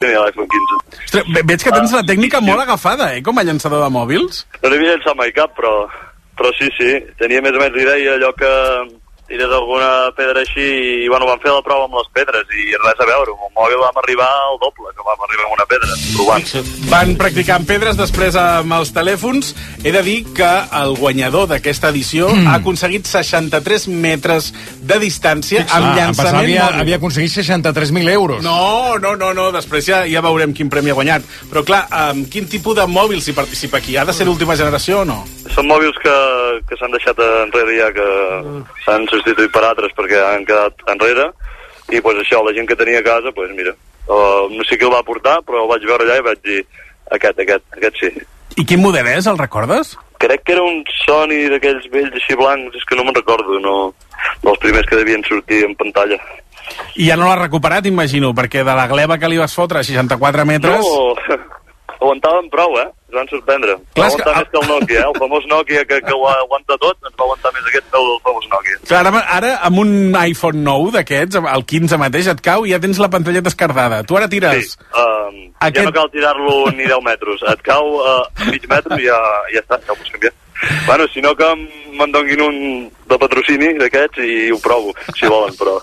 tenia l'iPhone 15. Ostres, veig que tens la tècnica molt agafada, com a llançador de mòbils. No n'havia llançat mai cap, però sí, tenia més o menys l'idea, allò que tires alguna pedra així i, bueno, vam fer la prova amb les pedres i res a veure, amb el mòbil vam arribar al doble que vam arribar amb una pedra, provant. Van practicar amb pedres, després amb els telèfons. He de dir que el guanyador d'aquesta edició ha aconseguit 63 metres de distància amb llançament mòbil. Havia aconseguit 63.000 euros. No, després ja veurem quin premi ha guanyat. Però clar, quin tipus de mòbil s'hi participa aquí? Ha de ser l'última generació o no? Són mòbils que s'han deixat enrere ja, que s'han substituït per altres perquè han quedat enrere, i pues això, la gent que tenia a casa, pues mira, no sé qui el va portar, però el vaig veure allà i vaig dir, aquest sí. I quin model és, el recordes? Crec que era un Sony d'aquells vells així blancs, és que no me'n recordo, no, dels primers que devien sortir en pantalla. I ja no l'has recuperat, imagino, perquè de la gleba que li vas fotre a 64 metres... No, aguantaven prou, es van sorprendre. Va aguantar més que el Nokia, el famós Nokia que ho aguanta tot, ens va aguantar més aquest que el famós Nokia. Clar, ara amb un iPhone 9 d'aquests, el 15 mateix, et cau i ja tens la pantalleta esquerdada. Tu ara tires... Sí, ja no cal tirar-lo ni 10 metres. Et cau a mig metre i ja està, ja ho pots canviar. Bueno, si no que me'n donguin un de patrocini d'aquests i ho provo, si volen, però...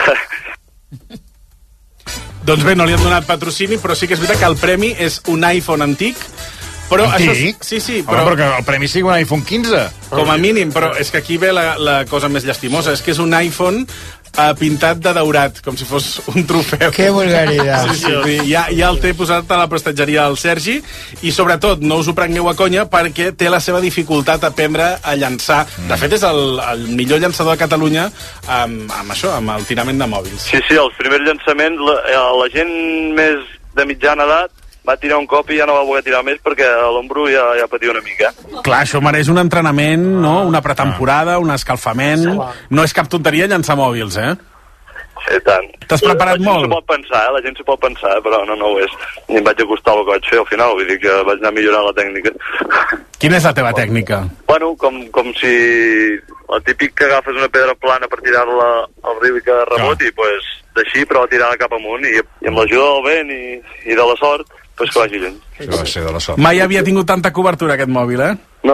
Doncs bé, no li han donat patrocini, però sí que és veritat que el premi és un iPhone antic. Però antic? Això, sí, però que el premi sigui un iPhone 15. Com a mínim, però és que aquí ve la cosa més llastimosa. És que és un iPhone pintat de daurat, com si fos un trofeu. Que vulgaritat. Sí, ja el té posat a la prestatgeria del Sergi, i sobretot no us ho prengueu a conya perquè té la seva dificultat aprendre a llançar. De fet, és el millor llançador de Catalunya amb això, amb el tirament de mòbils. Sí, els primers llançaments, la gent més de mitjana edat va tirar un cop i ja no va voler tirar més perquè l'ombro ja patia una mica. Clar, això mereix un entrenament, no? Una pretemporada, un escalfament... No és cap tonteria llançar mòbils, Sí, tant. T'has preparat molt? La gent s'ho pot pensar, però no ho és. I em vaig acostar el que vaig fer al final, vull dir que vaig anar millorant la tècnica. Quina és la teva tècnica? Bueno, com si... El típic que agafes una pedra plana per tirar-la al riu i que reboti, doncs d'així, però tirar-la cap amunt, i amb l'ajuda del vent i de la sort, pues que vagi lluny. Això va ser de la sort. Mai havia tingut tanta cobertura aquest mòbil, No.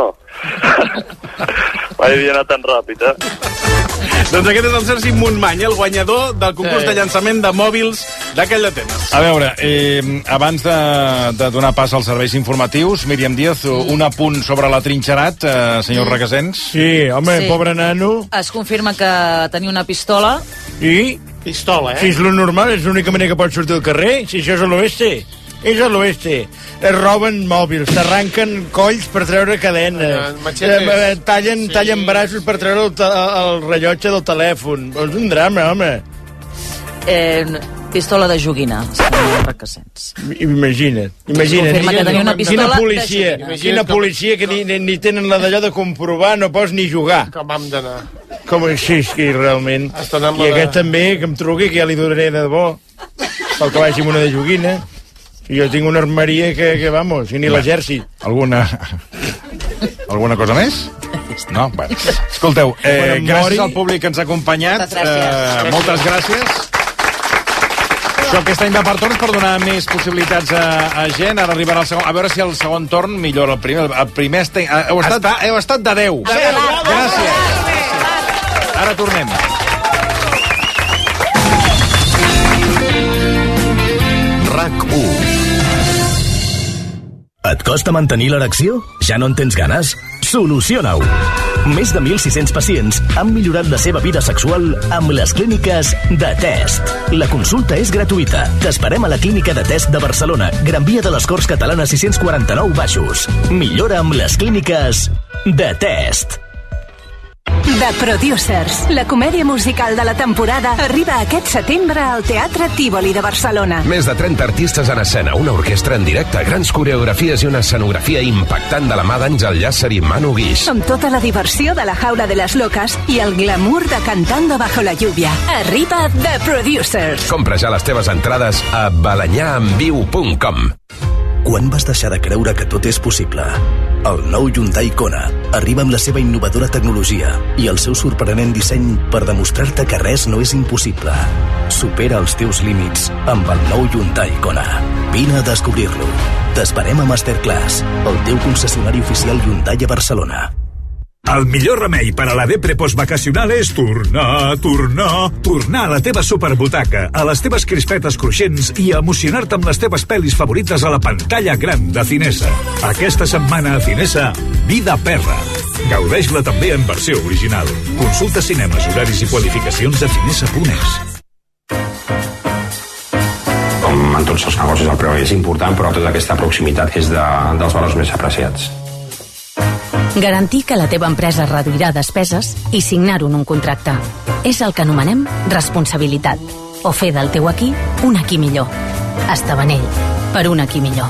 Mai havia anat tan ràpid, Doncs aquest és el Sergi Montmany, el guanyador del concurs de llançament de mòbils d'aquell d'Atenes. A veure, abans de donar pas als serveis informatius, Míriam Díaz, un apunt sobre la Trinxerat, senyor Requesens. Sí, home, pobre nano. Es confirma que tenia una pistola. I? Pistola, Si és lo normal, és l'única manera que pots sortir al carrer, si això és a l'oeste. És a l'oeste. Es roben mòbils, s'arranquen colls per treure cadenes, tallen braços per treure el rellotge del telèfon. És un drama, home. Pistola de joguina, senyor Requesens. Imagina't. Confirma que tenia una pistola de joguina. Quina policia que ni tenen la d'allò de comprovar, no pots ni jugar. Com vam d'anar. Com així, que realment. I aquest també, que em truqui, que ja li donaré de bo, pel que vagi amb una de joguina. I jo tinc una armeria que vamos, i ni l'exèrcit. Alguna cosa més? No? Bueno. Escolteu, gràcies al públic que ens ha acompanyat. Moltes gràcies. Això aquest any va per torns per donar més possibilitats a gent. Ara arribarà el segon. A veure si el segon torn millora el primer. El primer heu estat de 10. Gràcies. Ara tornem. RAC1. Et costa mantenir l'erecció? Ja no en tens ganes? Soluciona-ho! Més de 1.600 pacients han millorat la seva vida sexual amb les clíniques de Test. La consulta és gratuïta. T'esperem a la clínica de Test de Barcelona, Gran Via de les Corts Catalanes 649 Baixos. Millora amb les clíniques de Test. The Producers, la comèdia musical de la temporada, arriba aquest setembre al Teatre Tívoli de Barcelona. Més de 30 artistes en escena, una orquestra en directe, grans coreografies i una escenografia impactant de la mà d'Àngel Llàcer i Manu Guix. Amb tota la diversió de la Jaula de les Locas i el glamour de Cantando bajo la lluvia. Arriba The Producers. Compra ja les teves entrades a balanyaenviu.com. Quan vas deixar de creure que tot és possible? El nou Hyundai Kona arriba amb la seva innovadora tecnologia i el seu sorprenent disseny per demostrar-te que res no és impossible. Supera els teus límits amb el nou Hyundai Kona. Vine a descobrir-lo. T'esperem a Masterclass, el teu concessionari oficial Hyundai a Barcelona. El millor remei per a la depre postvacacional és tornar a la teva superbutaca, a les teves crispetes cruixents i emocionar-te amb les teves pel·lis favorites a la pantalla gran de Cinesa. Aquesta setmana a Cinesa, Vida Perra. Gaudeix-la també en versió original. Consulta cinemes, horaris i qualificacions a cinesa.es. Com en tots els negocis, el preu és important, però tota aquesta proximitat és dels valors més apreciats. Garantir que la teva empresa reduirà despeses i signar-ho en un contracte. És el que anomenem responsabilitat. O fer del teu aquí un aquí millor. Estabanell, per un aquí millor.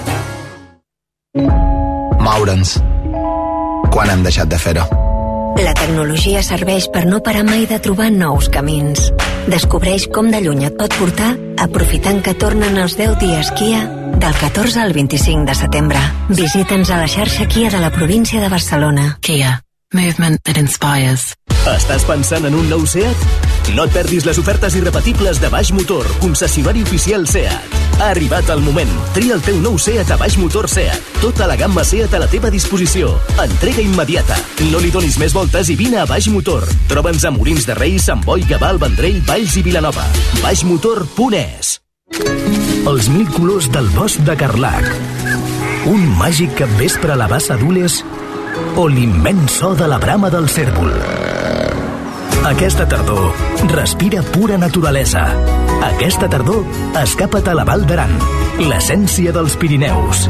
Moure'ns. Quan hem deixat de fer-ho? La tecnologia serveix per no parar mai de trobar nous camins. Descobreix com de lluny et pot portar aprofitant que tornen els 10 dies Kia del 14 al 25 de setembre. Visita'ns a la xarxa Kia de la província de Barcelona. Kia. Movement that inspires. Estàs pensant en un nou SEAT? No et perdis les ofertes irrepetibles de Baix Motor, concessionari oficial SEAT. Ha arribat el moment. Tria el teu nou SEAT a Baix Motor SEAT. Tota la gamma SEAT a la teva disposició. Entrega immediata. No li donis més voltes i vine a Baix Motor. Troba'ns a Molins de Rei, Sant Boi, Gavà, Vendrell, Valls i Vilanova. baixmotor.es. Els 1000 colors del bosc de Carlac. Un màgic capvespre a la bassa d'Ules o l'immens so de la brama del cérvol. Aquesta tardor, respira pura naturalesa. Aquesta tardor, escapa't a la Val d'Aran, l'essència dels Pirineus.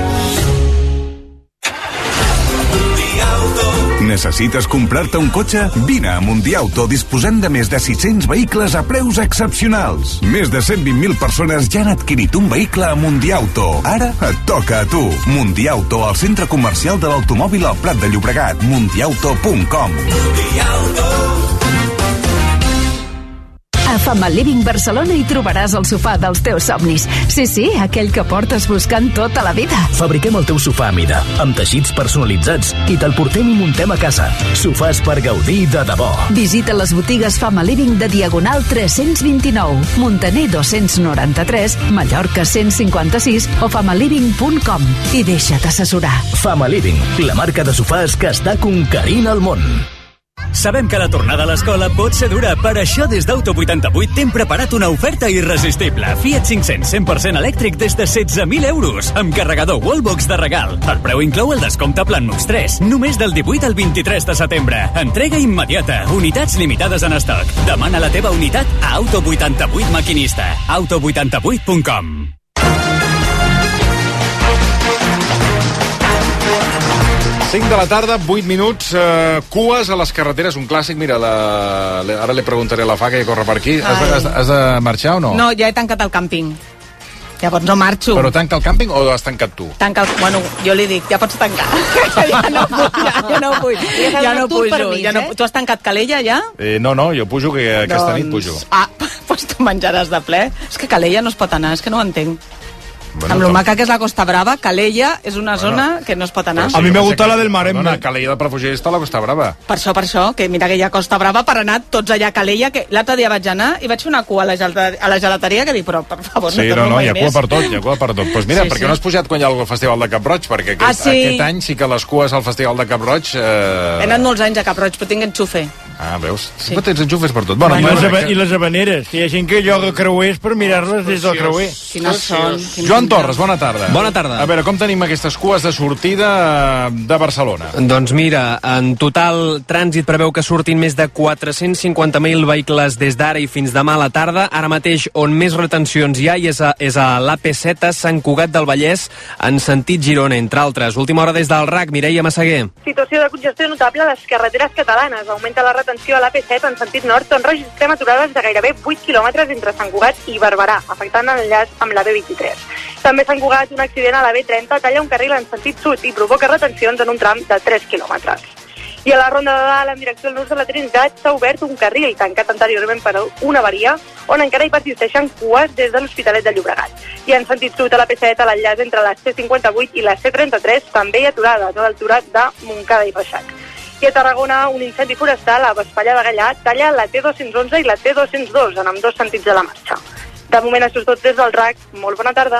Necessites comprar-te un cotxe? Vine a Mundiauto, disposant de més de 600 vehicles a preus excepcionals. Més de 120.000 persones ja han adquirit un vehicle a Mundiauto. Ara et toca a tu. Mundiauto, al centre comercial de l'automòbil al Prat de Llobregat. Mundiauto.com. A Family Living Barcelona hi trobaràs el sofà dels teus somnis. Sí, aquell que portes buscant tota la vida. Fabriquem el teu sofà a mida, amb teixits personalitzats, i te'l portem i muntem a casa. Sofàs per gaudir de debò. Visita les botigues Family Living de Diagonal 329, Montaner 293, Mallorca 156 o familyliving.com i deixa't assessorar. Family Living, la marca de sofàs que està conquerint el món. Sabem que la tornada a l'escola pot ser dura, per això des d'Auto 88 t'hem preparat una oferta irresistible. Fiat 500 100% elèctric des de 16.000 euros, amb carregador Wallbox de regal. El preu inclou el descompte Planmux 3, només del 18 al 23 de setembre. Entrega immediata, unitats limitades en estoc. Demana la teva unitat a Auto 88 Maquinista. Auto88.com. 5 de la tarda, 8 minuts, cues a les carreteres, un clàssic. Mira, ara li preguntaré a la Fa, que corre per aquí. Has de marxar o no? No, ja he tancat el càmping. Llavors no marxo. Però tanca el càmping o has tancat tu? Bueno, jo li dic, ja pots tancar. ja no pujo. Tu has tancat Calella, ja? No, jo pujo, que aquesta nit pujo. Doncs tu menjaràs de ple. És que Calella no es pot anar, és que no ho entenc. Amb lo maca que és la Costa Brava, Calella és una zona que no es pot anar. A mi me gusta la del Maresme. No, Calella de Palafrugell està a la Costa Brava. Per això, que mira que hi ha Costa Brava per anar tots allà a Calella, que l'altre dia vaig anar i vaig fer una cua a la gelateria que dic, però per favor, no torno mai més. Hi ha cua per tot, Doncs mira, per què no has pujat quan hi ha el Festival de Cap Roig? Perquè aquest any sí que les cues al Festival de Cap Roig... He anat molts anys a Cap Roig, però tinc enxufe. Veus? Sempre tens enxufes per tot. I les habaneres, que hi ha gent que lloga creuers per mirar-les des del creuer. Quines són? Joan Torres, bona tarda. Bona tarda. A veure, com tenim aquestes cues de sortida de Barcelona? Doncs mira, en total, Trànsit preveu que surtin més de 450.000 vehicles des d'ara i fins demà a la tarda. Ara mateix, on més retencions hi ha és a l'AP7 a Sant Cugat del Vallès, en sentit Girona, entre altres. Última hora des del RAC, Mireia Massaguer. Situació de congestió notable a les carreteres catalanes. Augmenta la retenció a l'AP7 en sentit nord, on registrem aturades de gairebé 8 quilòmetres entre Sant Cugat i Barberà, afectant l'enllaç amb la B23. També s'ha encugat un accident a la B30, talla un carril en sentit sud i provoca retencions en un tram de 3 quilòmetres. I a la Ronda de Dalt, en direcció al nus de la Trinitat, s'ha obert un carril tancat anteriorment per una avaria, on encara hi persisteixen cues des de l'Hospitalet de Llobregat. I en sentit sud, a la P7, a l'enllaç entre la C58 i la C33, també hi ha aturades a l'altura de Montcada i Reixac. I a Tarragona, un incendi forestal a Vespallà de Gallà talla la T211 i la T202, en ambdós sentits de la marxa. De moment, això és tot des del RAC. Molt bona tarda.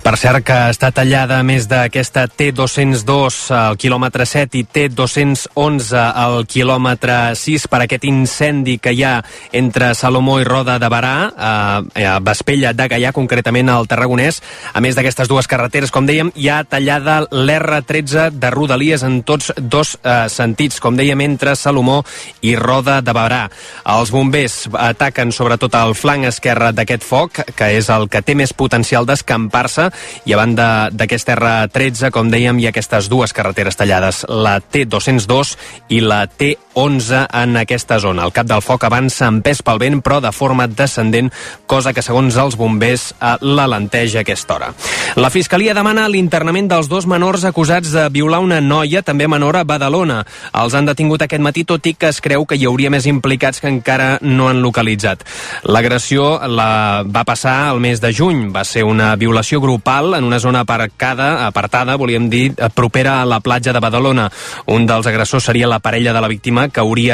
Per cert, que està tallada a més d'aquesta T202 al quilòmetre 7 i T211 al quilòmetre 6 per aquest incendi que hi ha entre Salomó i Roda de Berà, a Vespella de Gaià, concretament al Tarragonès. A més d'aquestes dues carreteres, com dèiem, hi ha tallada l'R13 de Rodalies en tots dos sentits, com dèiem, entre Salomó i Roda de Berà. Els bombers ataquen sobretot el flanc esquerre d'aquest foc, que és el que té més potencial d'escampar-se, i a banda d'aquesta R13, com dèiem, hi ha aquestes dues carreteres tallades, la T202 i la T11 en aquesta zona. El cap del foc avança empès pel vent, però de forma descendent, cosa que, segons els bombers, l'alenteix a aquesta hora. La Fiscalia demana l'internament dels dos menors acusats de violar una noia, també menor, a Badalona. Els han detingut aquest matí, tot i que es creu que hi hauria més implicats que encara no han localitzat. L'agressió va passar al mes de juny. Va ser una violació grupal en una zona apartada, volíem dir, propera a la platja de Badalona. Un dels agressors seria la parella de la víctima, que hauria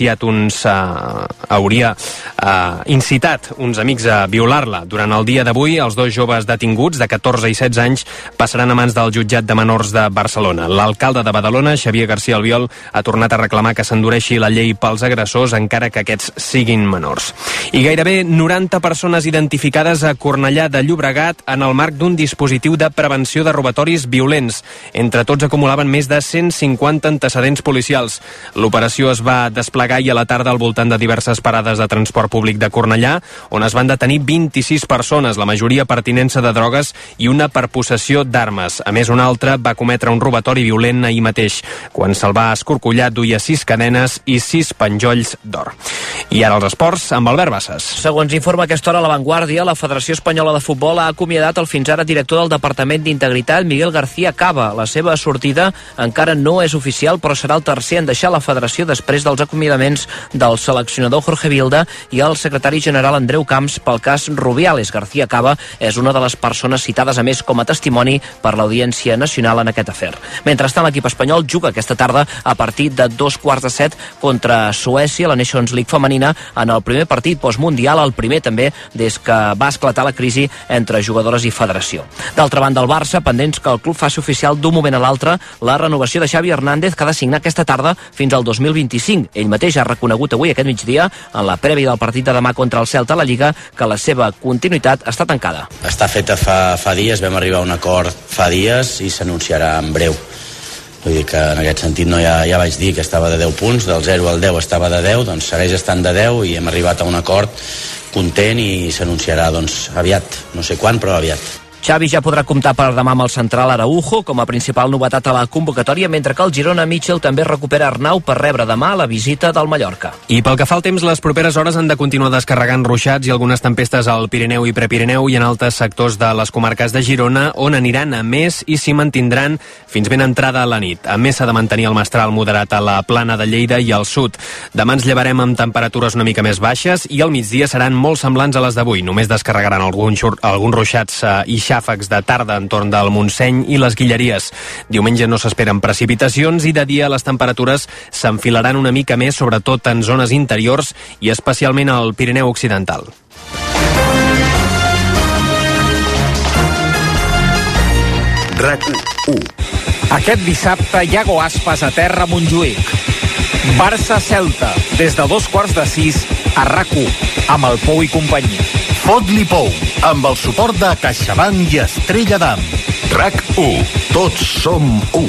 incitat uns amics a violar-la. Durant el dia d'avui, els dos joves detinguts, de 14 i 16 anys, passaran a mans del jutjat de menors de Barcelona. L'alcalde de Badalona, Xavier García Albiol, ha tornat a reclamar que s'endureixi la llei pels agressors, encara que aquests siguin menors. I gairebé 90 persones identificades a Cornellà de Llobregat en el marc d'un dispositiu de prevenció de robatoris violents. Entre tots acumulaven més de 150 antecedents policials. L'operació es va desplegar ahir a la tarda al voltant de diverses parades de transport públic de Cornellà, on es van detenir 26 persones, la majoria per tinença de drogues i una per possessió d'armes. A més, un altre va cometre un robatori violent ahir mateix. Quan se'l va escorcollar, duia 6 cadenes i 6 penjolls d'or. I ara els esports, amb Albert Bassas. Segons informa a aquesta hora La Vanguardia, la Federació Espanyola de Futbol ha acomiadat el fins ara director del Departament d'Integritat, Miguel García Cava. La seva sortida encara no és oficial, però serà el tercer en deixar la federació després dels acomiadaments del seleccionador Jorge Vilda i el secretari general Andreu Camps pel cas Rubiales. García Cava és una de les persones citades a més com a testimoni per l'Audiència Nacional en aquest afer. Mentrestant, l'equip espanyol juga aquesta tarda a partir de 2:15 contra Suècia, la Nations League femenina, en el primer partit postmundial, el primer també des que va esclatar la crisi entre jugadores i federació. D'altra banda, el Barça, pendents que el club faci oficial d'un moment a l'altre la renovació de Xavi Hernández, que ha de signar aquesta tarda fins al 2025. Ell mateix ha reconegut avui, aquest migdia, en la prèvia del partit de demà contra el Celta a la Lliga, que la seva continuïtat està tancada. Està feta fa dies, vam arribar a un acord fa dies i s'anunciarà en breu. Vull dir que en aquest sentit ja vaig dir que estava de 10 punts, del 0 al 10 estava de 10, doncs segueix estant de 10 i hem arribat a un acord content i s'anunciarà doncs aviat, no sé quan, però aviat. Xavi ja podrà comptar per demà amb el central Araujo com a principal novetat a la convocatòria, mentre que el Girona Mitchell també recupera Arnau per rebre demà la visita del Mallorca. I pel que fa al temps, les properes hores han de continuar descarregant ruixats i algunes tempestes al Pirineu i Prepirineu i en altres sectors de les comarques de Girona, on aniran a més i s'hi mantindran fins ben entrada a la nit. A més, s'ha de mantenir el mestral moderat a la plana de Lleida i al sud. Demà ens llevarem amb temperatures una mica més baixes i al migdia seran molt semblants a les d'avui. Només descarregaran alguns ruixats i xàfecs de tarda entorn del Montseny i les Guilleries. Diumenge no s'esperen precipitacions i de dia les temperatures s'enfilaran una mica més, sobretot en zones interiors i especialment al Pirineu Occidental. RAC1. Aquest dissabte, Iago Aspas a terra a Montjuïc. Barça-Celta, des de 2:15 a RAC1, amb el Pou i companyia. Fot-li Pou, amb el suport de CaixaBank i Estrella d'Am. RAC1, tots som u.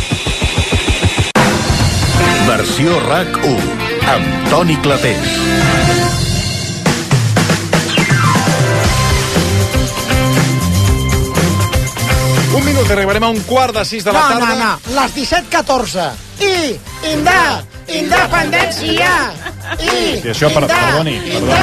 Versió RAC1, amb Toni Clapés. Un minut, arribarem a un 5:15 de la tarda. No, les 17:14. Independència! Sí, això, perdoni.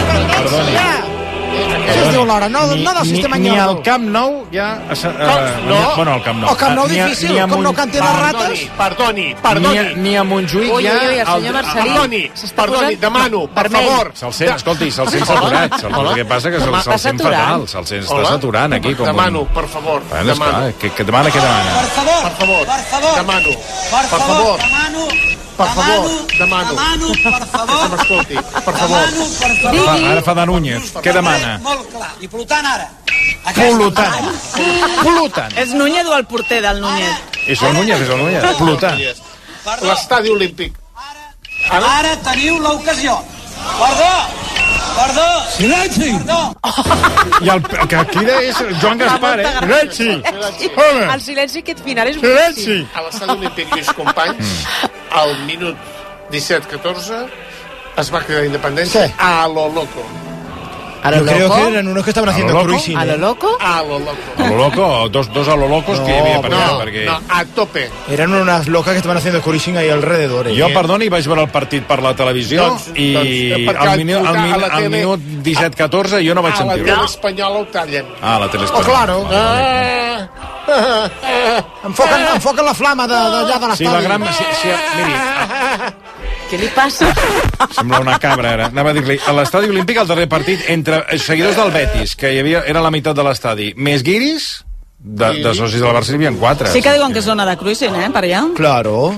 Què es diu l'hora? No del sistema Ni al Camp Nou ja... Bueno, al Camp Nou. O Camp Nou difícil, com no canti les rates? Perdoni. Ni a Montjuïc ja... Perdoni, demano, per favor. Se'l sent saturat. El que passa que se'l sent fatal. Se'l sent saturant aquí. Demano, per favor. Demana, què demana? Per favor. Demano. Per favor, demano. Que m'escolti, per favor. Ara fa de Núñez. Què demana? Molt clar. I per tant, ara, Polutant. És Núñez o el porter del Núñez? És el Núñez. Polutant. L'estadi olímpic. Ara teniu l'ocasió. Perdó! Silenci! I el que crida és Joan Gaspar, Silenci! El silenci aquest final és Silenci! A l'estadi olímpic Lluís Companys, al minut 17-14, es va cridar independència a lo loco. Yo creo que eran unos que estaban haciendo cruising. ¿A lo loco? A lo loco. A lo loco, dos a lo locos que hi havia per allà, perquè... No, a tope. Eran unas locas que estaban haciendo cruising ahí alrededor. Jo, perdoni, vaig veure el partit per la televisió i al minut 17-14 jo no vaig sentir. A la tele espanyola ho tallen. Ah, la tele Oh, espanyola. claro. Enfoquen la flama d'allà de Sí, l'estadi. la gran... Miri, Què li passa? sembla una cabra, ara. Anava a dir-li, a l'estadi olímpic, el darrer partit, entre seguidors del Betis, que hi havia, era la meitat de l'estadi, més guiris, de socis de la Barça hi havia 4. Sí que diuen que és zona de cruising, per allà. Claro.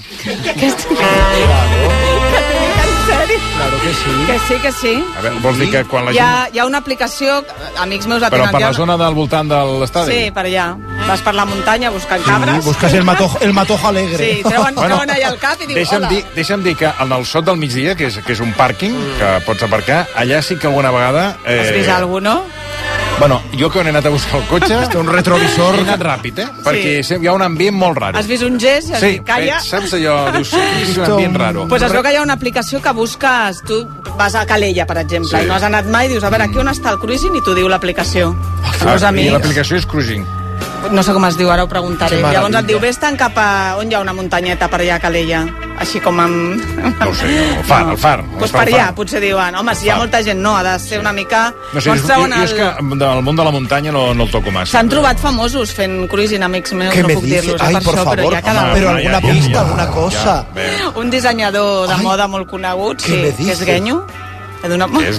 Claro que sí. Que sí. A veure, vols dir que quan la gent... Hi ha una aplicació, amics meus la Però tenen per ja. la zona del voltant de l'estadi? Sí, per allà. Vas per la muntanya buscant cabres. Buscas el matojo alegre. Sí, treuen allà al cap i diu, hola. Deixa'm dir que en el sot del migdia, que és un pàrquing, que pots aparcar, allà sí que alguna vegada... Has vist algú, no? Bueno, jo que he anat a buscar el cotxe... un retrovisor... He anat ràpid, Perquè hi ha un ambient molt raro. Has vist un gest i has dit, calla. Saps allò? Dius, és un ambient raro. Pues es veu que hi ha una aplicació que busques... Tu vas a Calella, per exemple, i no has anat mai, dius, a veure, aquí on està el cruising? I t'ho diu l'aplicació. I l'aplicació és cruising. No sé com es diu, ara ho preguntaré. Que Llavors et diu, vés-te'n cap a... On hi ha una muntanyeta per allà a Calella? Així com amb... No ho sé, el far. Doncs per allà, potser diuen, home, si hi ha molta gent, no, ha de ser una mica... No sé, jo és que del món de la muntanya no el toco massa. S'han trobat famosos fent cruising, amics meus, no puc dir-los, Ai, por favor, però alguna pista, alguna cosa. Un dissenyador de moda molt conegut, sí, que és Guenyo. És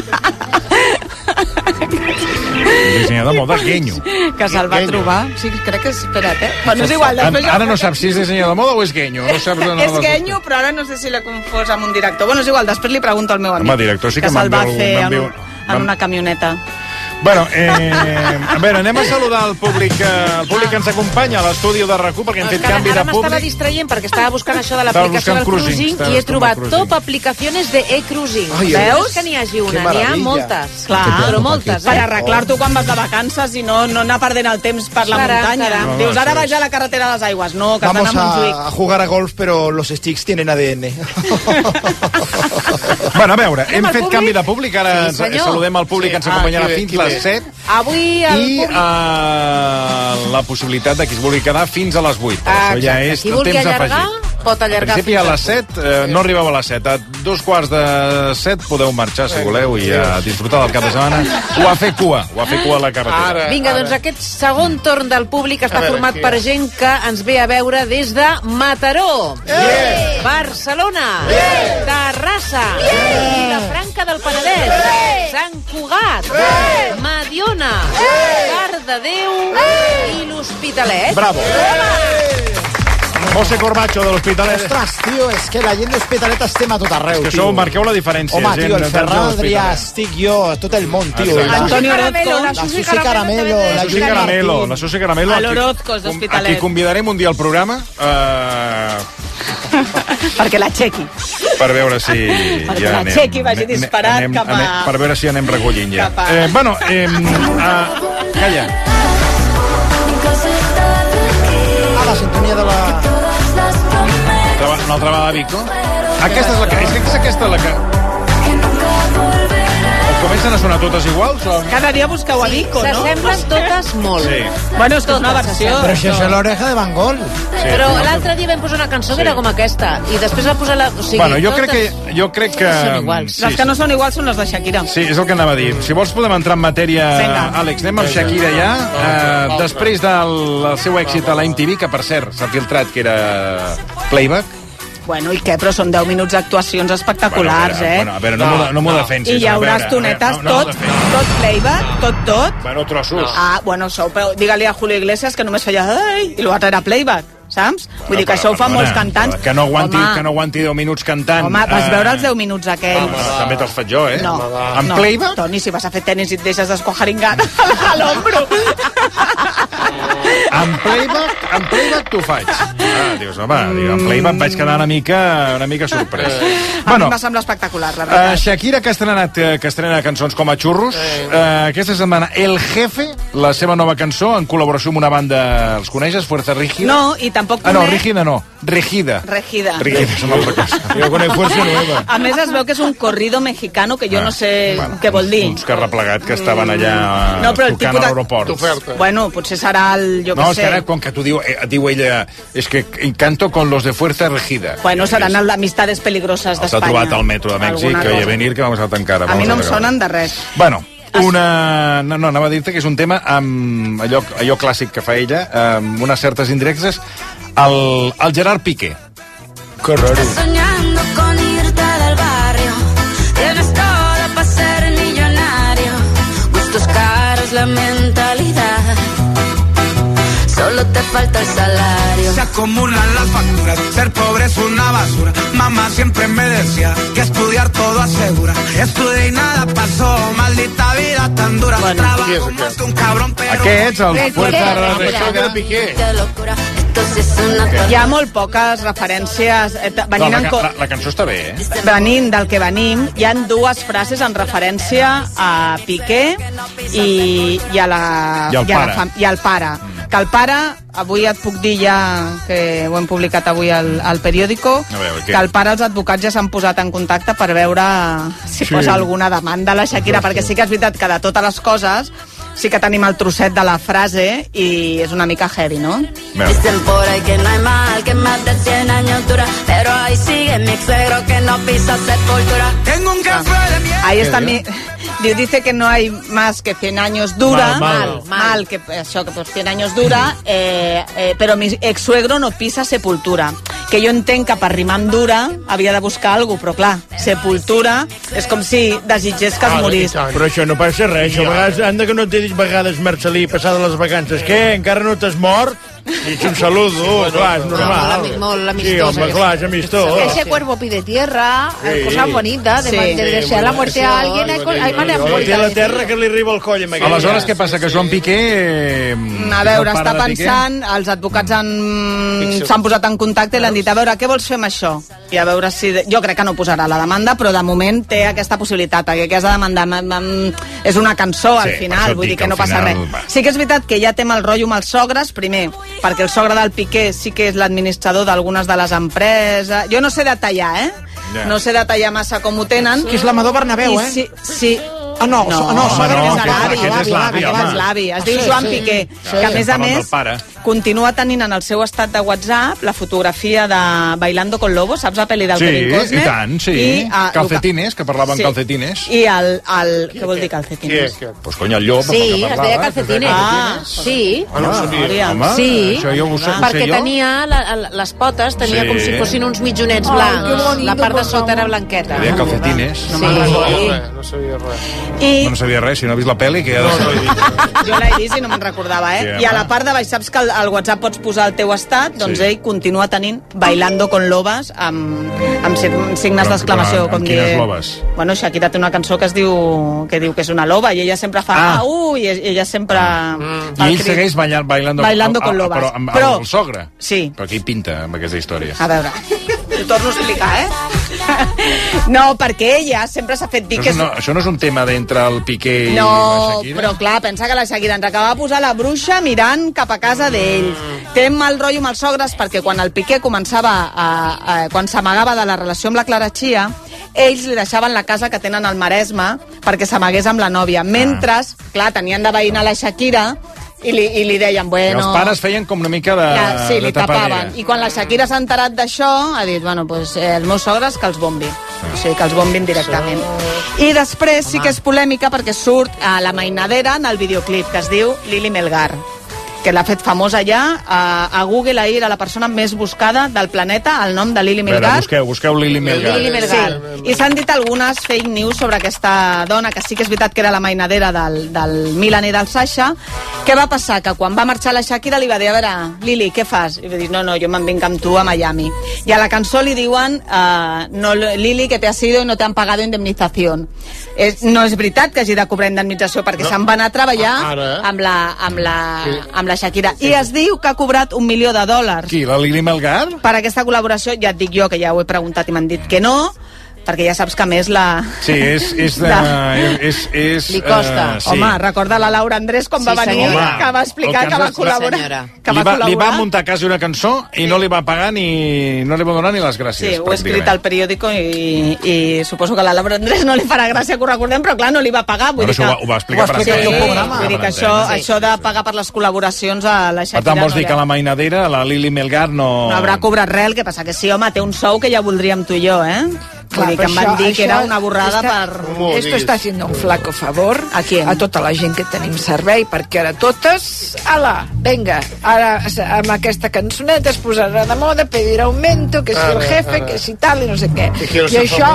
dissenyador de moda Guenyo. Que se'l va trobar. Sí, crec que és... Espera't, Bueno, és igual. Ara no saps si és dissenyador de moda o és Guenyo. És Guenyo, però ara no sé si l'he confós amb un director. Bueno, és igual, després li pregunto al meu amic. Home, director sí que se'l va fer en una camioneta. Bueno, a veure, anem a saludar el públic que ens acompanya a l'estudi de RAC1 perquè hem fet canvi de Ara m'estava públic. distraient perquè estava buscant això de l'aplicació del cruising i he trobat top aplicacions de e-cruising. Veus que n'hi hagi una? N'hi ha moltes. Clar, però moltes, per arreglar-t'ho quan vas de vacances i no anar perdent el temps per la muntanya. Dius, ara vaig a la carretera de les aigües. No, que estan a Montjuïc. Vamos a jugar a golf, pero los sticks tienen ADN. Bueno, a veure, hem fet canvi de públic, ara saludem el públic que ens acompanyarà fins les 7. Avui el públic... I la possibilitat de qui es vulgui quedar fins a les 8. Això ja és qui vulgui temps allargar, afegit. pot allargar. En principi a les 7, no arribeu a les 7. A 2:15 podeu marxar, si voleu, i a disfrutar del cap de setmana. O a fer cua a la carretera. Vinga, doncs aquest segon torn del públic està format per gent que ens ve a veure des de Mataró, Barcelona, Terrassa, Vilafranca del Penedès, Sant Cugat, Mediona, Cardedeu i l'Hospitalet. Bravo. José Corbacho, de l'Hospitalet. Ostres, tio, és que la gent d'Hospitalet estem a tot arreu, tio. Això marqueu la diferència. Home, tio, el Ferran Adrià, estic jo, tot el món, tio. Antonio Orozco. La Susi Caramelo. La Susi Caramelo. A l'Orozco, d'Hospitalet. Aquí convidarem un dia al programa perquè l'Aixequi. Per veure si perquè ja l'Aixequi vagi disparat cap a... Per veure si anem recollint ja. Bueno, calla. La sintonia de la... Una altra vegada, Vico. Aquesta és la que... És aquesta la que... O comencen a sonar totes iguals? O... Cada dia busqueu a Vico, no? S'assemblen totes molt. Sí. Bueno, és que és una versió. Però això és l'oreja de Van Gogh. Sí, però l'altre dia vam posar una cançó que era com aquesta, i després va posar la... O sigui, bueno, jo crec que... Són iguals. Les que no són iguals són les de Shakira. Sí, és el que anava a dir. Si vols podem entrar en matèria... Venga. Àlex, anem amb Shakira ja. Després del seu èxit a la MTV, que per cert s'ha filtrat que era playback. Bueno, i què? Però són 10 minuts d'actuacions espectaculars, Bueno, a veure, no m'ho defensis. I hi haurà estonetes, tot playback, tot. Bueno, trossos. Bueno, digue-li a Julio Iglesias que només feia ai, i l'altre era playback. saps? Vull dir que això ho fan molts cantants. Que no aguanti 10 minuts cantant. Home, vas veure els 10 minuts aquells? També te'ls faig jo, No. En playback? Toni, si vas a fer tenis i et deixes d'escojaringar a l'ombro. En playback t'ho faig. Dius, home, en playback vaig quedar una mica sorprès. A mi em va semblar espectacular, la veritat. Shakira, que estrena cançons com a xurros. Aquesta setmana, El Jefe, la seva nova cançó, en col·laboració amb una banda, els coneixes? Fuerza Rígida? No, i tampoc conec... no, Rígida no. Regida. Regida, és una altra cosa. Jo conec Fuerza Nueva. A més, es veu que és un corrido mexicano que jo no sé què vol dir. Uns carreplegats que estaven allà tocant a l'aeroport. Bueno, potser serà el... Jo no, és que ara, com que tu diu ella, és que canto con los de Fuerza Regida. Bueno, seran el d'Amistades Peligrosas d'Espanya. S'ha trobat al metro de Mèxic, que hi ha venir, que vamos a tancar. A mi no em sonen de res. Bueno, anava a dir-te que és un tema amb allò clàssic que fa ella, amb unes certes indirectes, el Gerard Piqué. Que raro. Soñando con irte del barrio, tienes todo para ser millonario, gustos caros, la mentalidad, solo te falta el salario. Se acumulan las facturas, ser pobre es una basura. Mamá siempre me decía que estudiar todo asegura. Estudié y nada pasó, maldita vida tan dura. Trabajo más que un cabrón, pero... Aquests, el Fuerza Piqué. Hi ha molt poques referències... La cançó està bé, Venint del que venim, hi han dues frases en referència a Piqué i al pare. Que el pare, avui et puc dir ja, que ho hem publicat avui al periòdico, que el pare, els advocats ja s'han posat en contacte per veure si posa alguna demanda a la Shakira, perquè sí que és veritat que de totes les coses sí que tenim el trosset de la frase i és una mica heavy, no? Dicen por ahí que no hay mal, que más de 100 años dura, pero ahí sigue mi suegro que no pisa sepultura. Tengo un café de miel. Ahí está mi... Dice que no hay más que 100 años dura. Mal, que això, que pues 100 años dura, però mi ex-suegro no pisa sepultura. Que jo entenc que per rimar amb dura havia de buscar alguna cosa, però clar, sepultura és com si desitgés que es morís. Però això no passa res, això a vegades, anda que no t'he dit vegades, Marcelí, passada les vacances, què, encara no t'has mort? I un saludo, clar, és normal. Molt amistós. Sí, home, clar, és amistós. Ese cuerpo pide tierra, cosas bonitas, de desear la muerte a alguien, hay maneras bonitas. Té la terra que li arriba al coll. Aleshores, què passa? Que Joan Piqué... A veure, està pensant, els advocats s'han posat en contacte i l'han dit, a veure, què vols fer amb això? I a veure si... Jo crec que no posarà la demanda, però de moment té aquesta possibilitat, perquè què has de demandar? És una cançó, al final, vull dir que no passa res. Sí que és veritat que ja té el rotllo amb els sogres, primer, perquè el sogre del Piqué sí que és l'administrador d'algunes de les empreses. Jo no sé detallar, No sé detallar massa com ho tenen. Que és l'Amador Bernabéu, Sí. No, aquest és l'avi, home. Es diu Joan Piqué, que a més continua tenint en el seu estat de WhatsApp la fotografia de Bailando con Lobos, saps la pel·li del Kevin Costner? Sí, i tant, sí. Calcetines, que parlaven calcetines. I el... Què vol dir calcetines? Pues cony, el llop, sí, es deia calcetines. Sí. Sí, perquè tenia les potes, tenia com si fossin uns mitjonets blancs. La part de sota era blanqueta. Deia calcetines. No sabia res. No sabia res, si no ha vist la pel·li, que ja no sabia. Jo l'he vist i no me'n recordava, I a la part de baix, saps que al WhatsApp pots posar el teu estat? Doncs ell continua tenint Bailando con Lobas amb signes d'exclamació. Amb quines lobes? Bueno, Shakira té una cançó que diu que és una loba i ella sempre fa i ella sempre... I ell segueix Bailando con Lobas. Però amb el sogre? Sí. Però què hi pinta amb aquesta història? A veure, t'ho torno a explicar, No, perquè ella sempre s'ha fet dir que... Això no és un tema d'entre el Piqué i la Shakira? No, però clar, pensa que la Shakira ens acaba de posar la bruixa mirant cap a casa d'ell. Té mal rotllo amb els sogres perquè quan el Piqué començava quan s'amagava de la relació amb la Clara Chia, ells li deixaven la casa que tenen al Maresme perquè s'amagués amb la nòvia. Mentre, clar, tenien de veïnar la Shakira i li deien, bueno... Els pares feien com una mica de... Sí, li tapaven. I quan la Shakira s'ha enterat d'això, ha dit, bueno, doncs els meus sogres que els bombi. O sigui, que els bombin directament. I després sí que és polèmica perquè surt a la mainadera en el videoclip, que es diu Lili Melgar. que l'ha fet famosa ja. A Google ahir era la persona més buscada del planeta, el nom de Lily Melgar. Busqueu Lily Melgar. Sí. I s'han dit algunes fake news sobre aquesta dona, que sí que és veritat que era la mainadera del Milan i del Sasha. Què va passar? Que quan va marxar la Shakira li va dir, a veure, Lily, què fas? I va dir, no, jo me'n vinc amb tu a Miami. I a la cançó li diuen, no, Lily, que te has ido y no te han pagado indemnización. No és veritat que hagi de cobrar indemnització perquè se'n va anar a treballar amb la Shakira. I es diu que ha cobrat $1 milió. Qui, la Lily Melgar? Per aquesta col·laboració, ja et dic jo, que ja ho he preguntat i m'han dit que no, perquè ja saps que a més la... Sí, Li costa. Home, recorda la Laura Andrés quan va venir, que va explicar que va col·laborar. Li va muntar quasi una cançó i no li va pagar ni... no li va donar ni les gràcies. Sí, ho he escrit al periòdico i suposo que a la Laura Andrés no li farà gràcia que ho recordem, però clar, no li va pagar. Vull dir que... Ho va explicar per aquest programa. Vull dir que això de pagar per les col·laboracions a la Shakira... Per tant, vols dir que la mainadera, la Lily Melgar, no haurà cobrat res, el que passa que sí, home, té un sou que ja voldríem tu i jo, eh? Vull dir que em van dir que era una borrada per... Esto está haciendo un flaco favor a tota la gent que tenim servei, perquè ara totes, ala, venga, ara amb aquesta cançoneta es posarà de moda, pedir aumento, que si el jefe, que si tal, i no sé què. I això,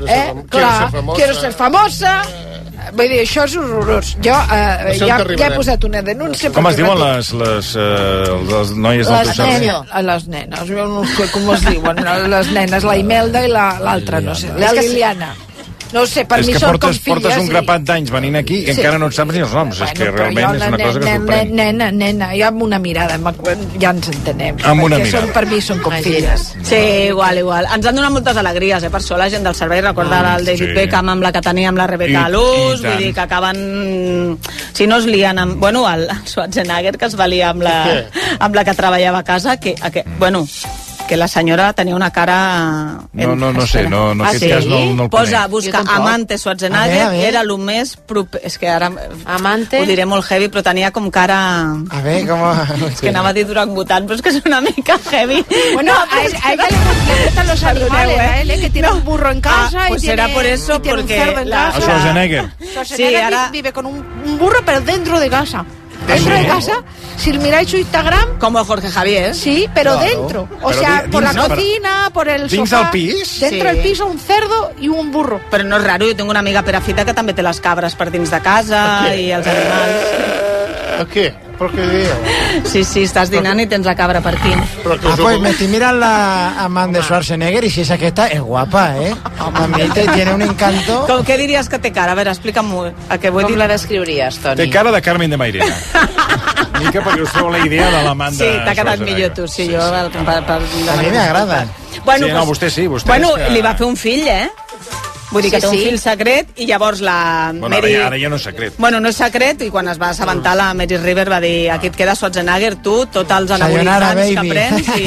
quiero ser famosa... Vull dir, això és horrorós. Jo ja he posat una denúncia... Com es diuen les noies del teu servei? Les nenes, jo no sé com es diuen. Les nenes, la Imelda i l'altra, no sé, la Liliana. No sé, per mi són com filles. És que portes un grapat d'anys venint aquí i encara no et saps ni els noms. És que realment és una cosa que sorprèn. Nena, jo amb una mirada ja ens entenem. Amb una mirada. Per mi són com filles. Sí, igual. Ens han donat moltes alegries, per això la gent del servei recordar el David Beckham amb la que tenia amb la Rebecca Luz, vull dir que acaben... Si no es lien amb... Bueno, el Schwarzenegger, que es va liar amb la que treballava a casa, que la senyora tenia una cara... No sé, no, aquest cas no el conec. Busca Amante Schwarzenegger, era el més... És que ara ho diré molt heavy, però tenia com cara... A ver, ¿cómo...? És que anava a dir orangutan, però és que és una mica heavy. Bueno, a ella le gustan los animales, que tiene un burro en casa y tiene un cerdo en casa. Schwarzenegger. Schwarzenegger vive con un burro, pero dentro de casa. Dentro de casa, si miráis su Instagram... Como Jorge Javier. Sí, pero dentro. O sea, por la cocina, por el sofà... ¿Dins del pis? Dentro del pis un cerdo y un burro. Però no és raro, jo tinc una amiga Perafita que també té les cabres per dins de casa i els animals. Què? ¿Por qué digo? Sí, estàs dinant i tens la cabra per aquí. Pues me estoy mirando la Amanda Schwarzenegger y si esa que está es guapa, ¿eh? A mí tiene un encanto. Com què diries que té cara? A veure, explica'm-ho. Com la descriuries, Toni? Té cara de Carmen de Mairena. Mica perquè us feu la idea de l'Amanda. Sí, t'ha quedat millor tu, sí, jo... A mi m'agrada. Sí, no, vostè sí, vostè. Bueno, li va fer un fill, eh? Vull dir que té un fill secret i llavors la Mary... Ara ja no és secret. Bueno, no és secret i quan es va assabentar la Mary River va dir aquí et queda Schwarzenegger, tu, tots els anabolizants que prens i...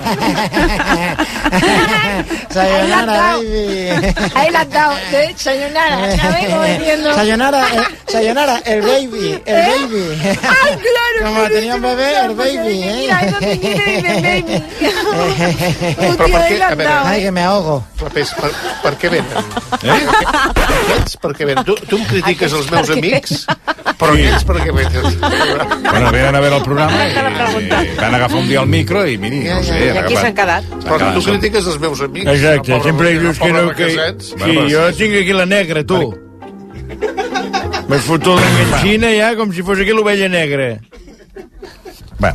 Sayonara, baby. Ahí la has dado, sayonara. Sayonara, el baby. Ay, claro. Como tenía un bebé, el baby, ¿eh? Mira, eso te quiere el baby. Però per què? Ai, que me ahogo. Per què venen? Aquests per què venen? Tu em critiques els meus amics, però aquests per què venen? Bueno, venen a veure el programa i van agafar un dia el micro i miri, no sé... I aquí s'han quedat. Però tu critiques els meus amics. Exacte, sempre dius que no... Sí, jo tinc aquí la negra, tu. M'has fotut l'enganxina ja com si fos aquí l'ovella negra. Bé.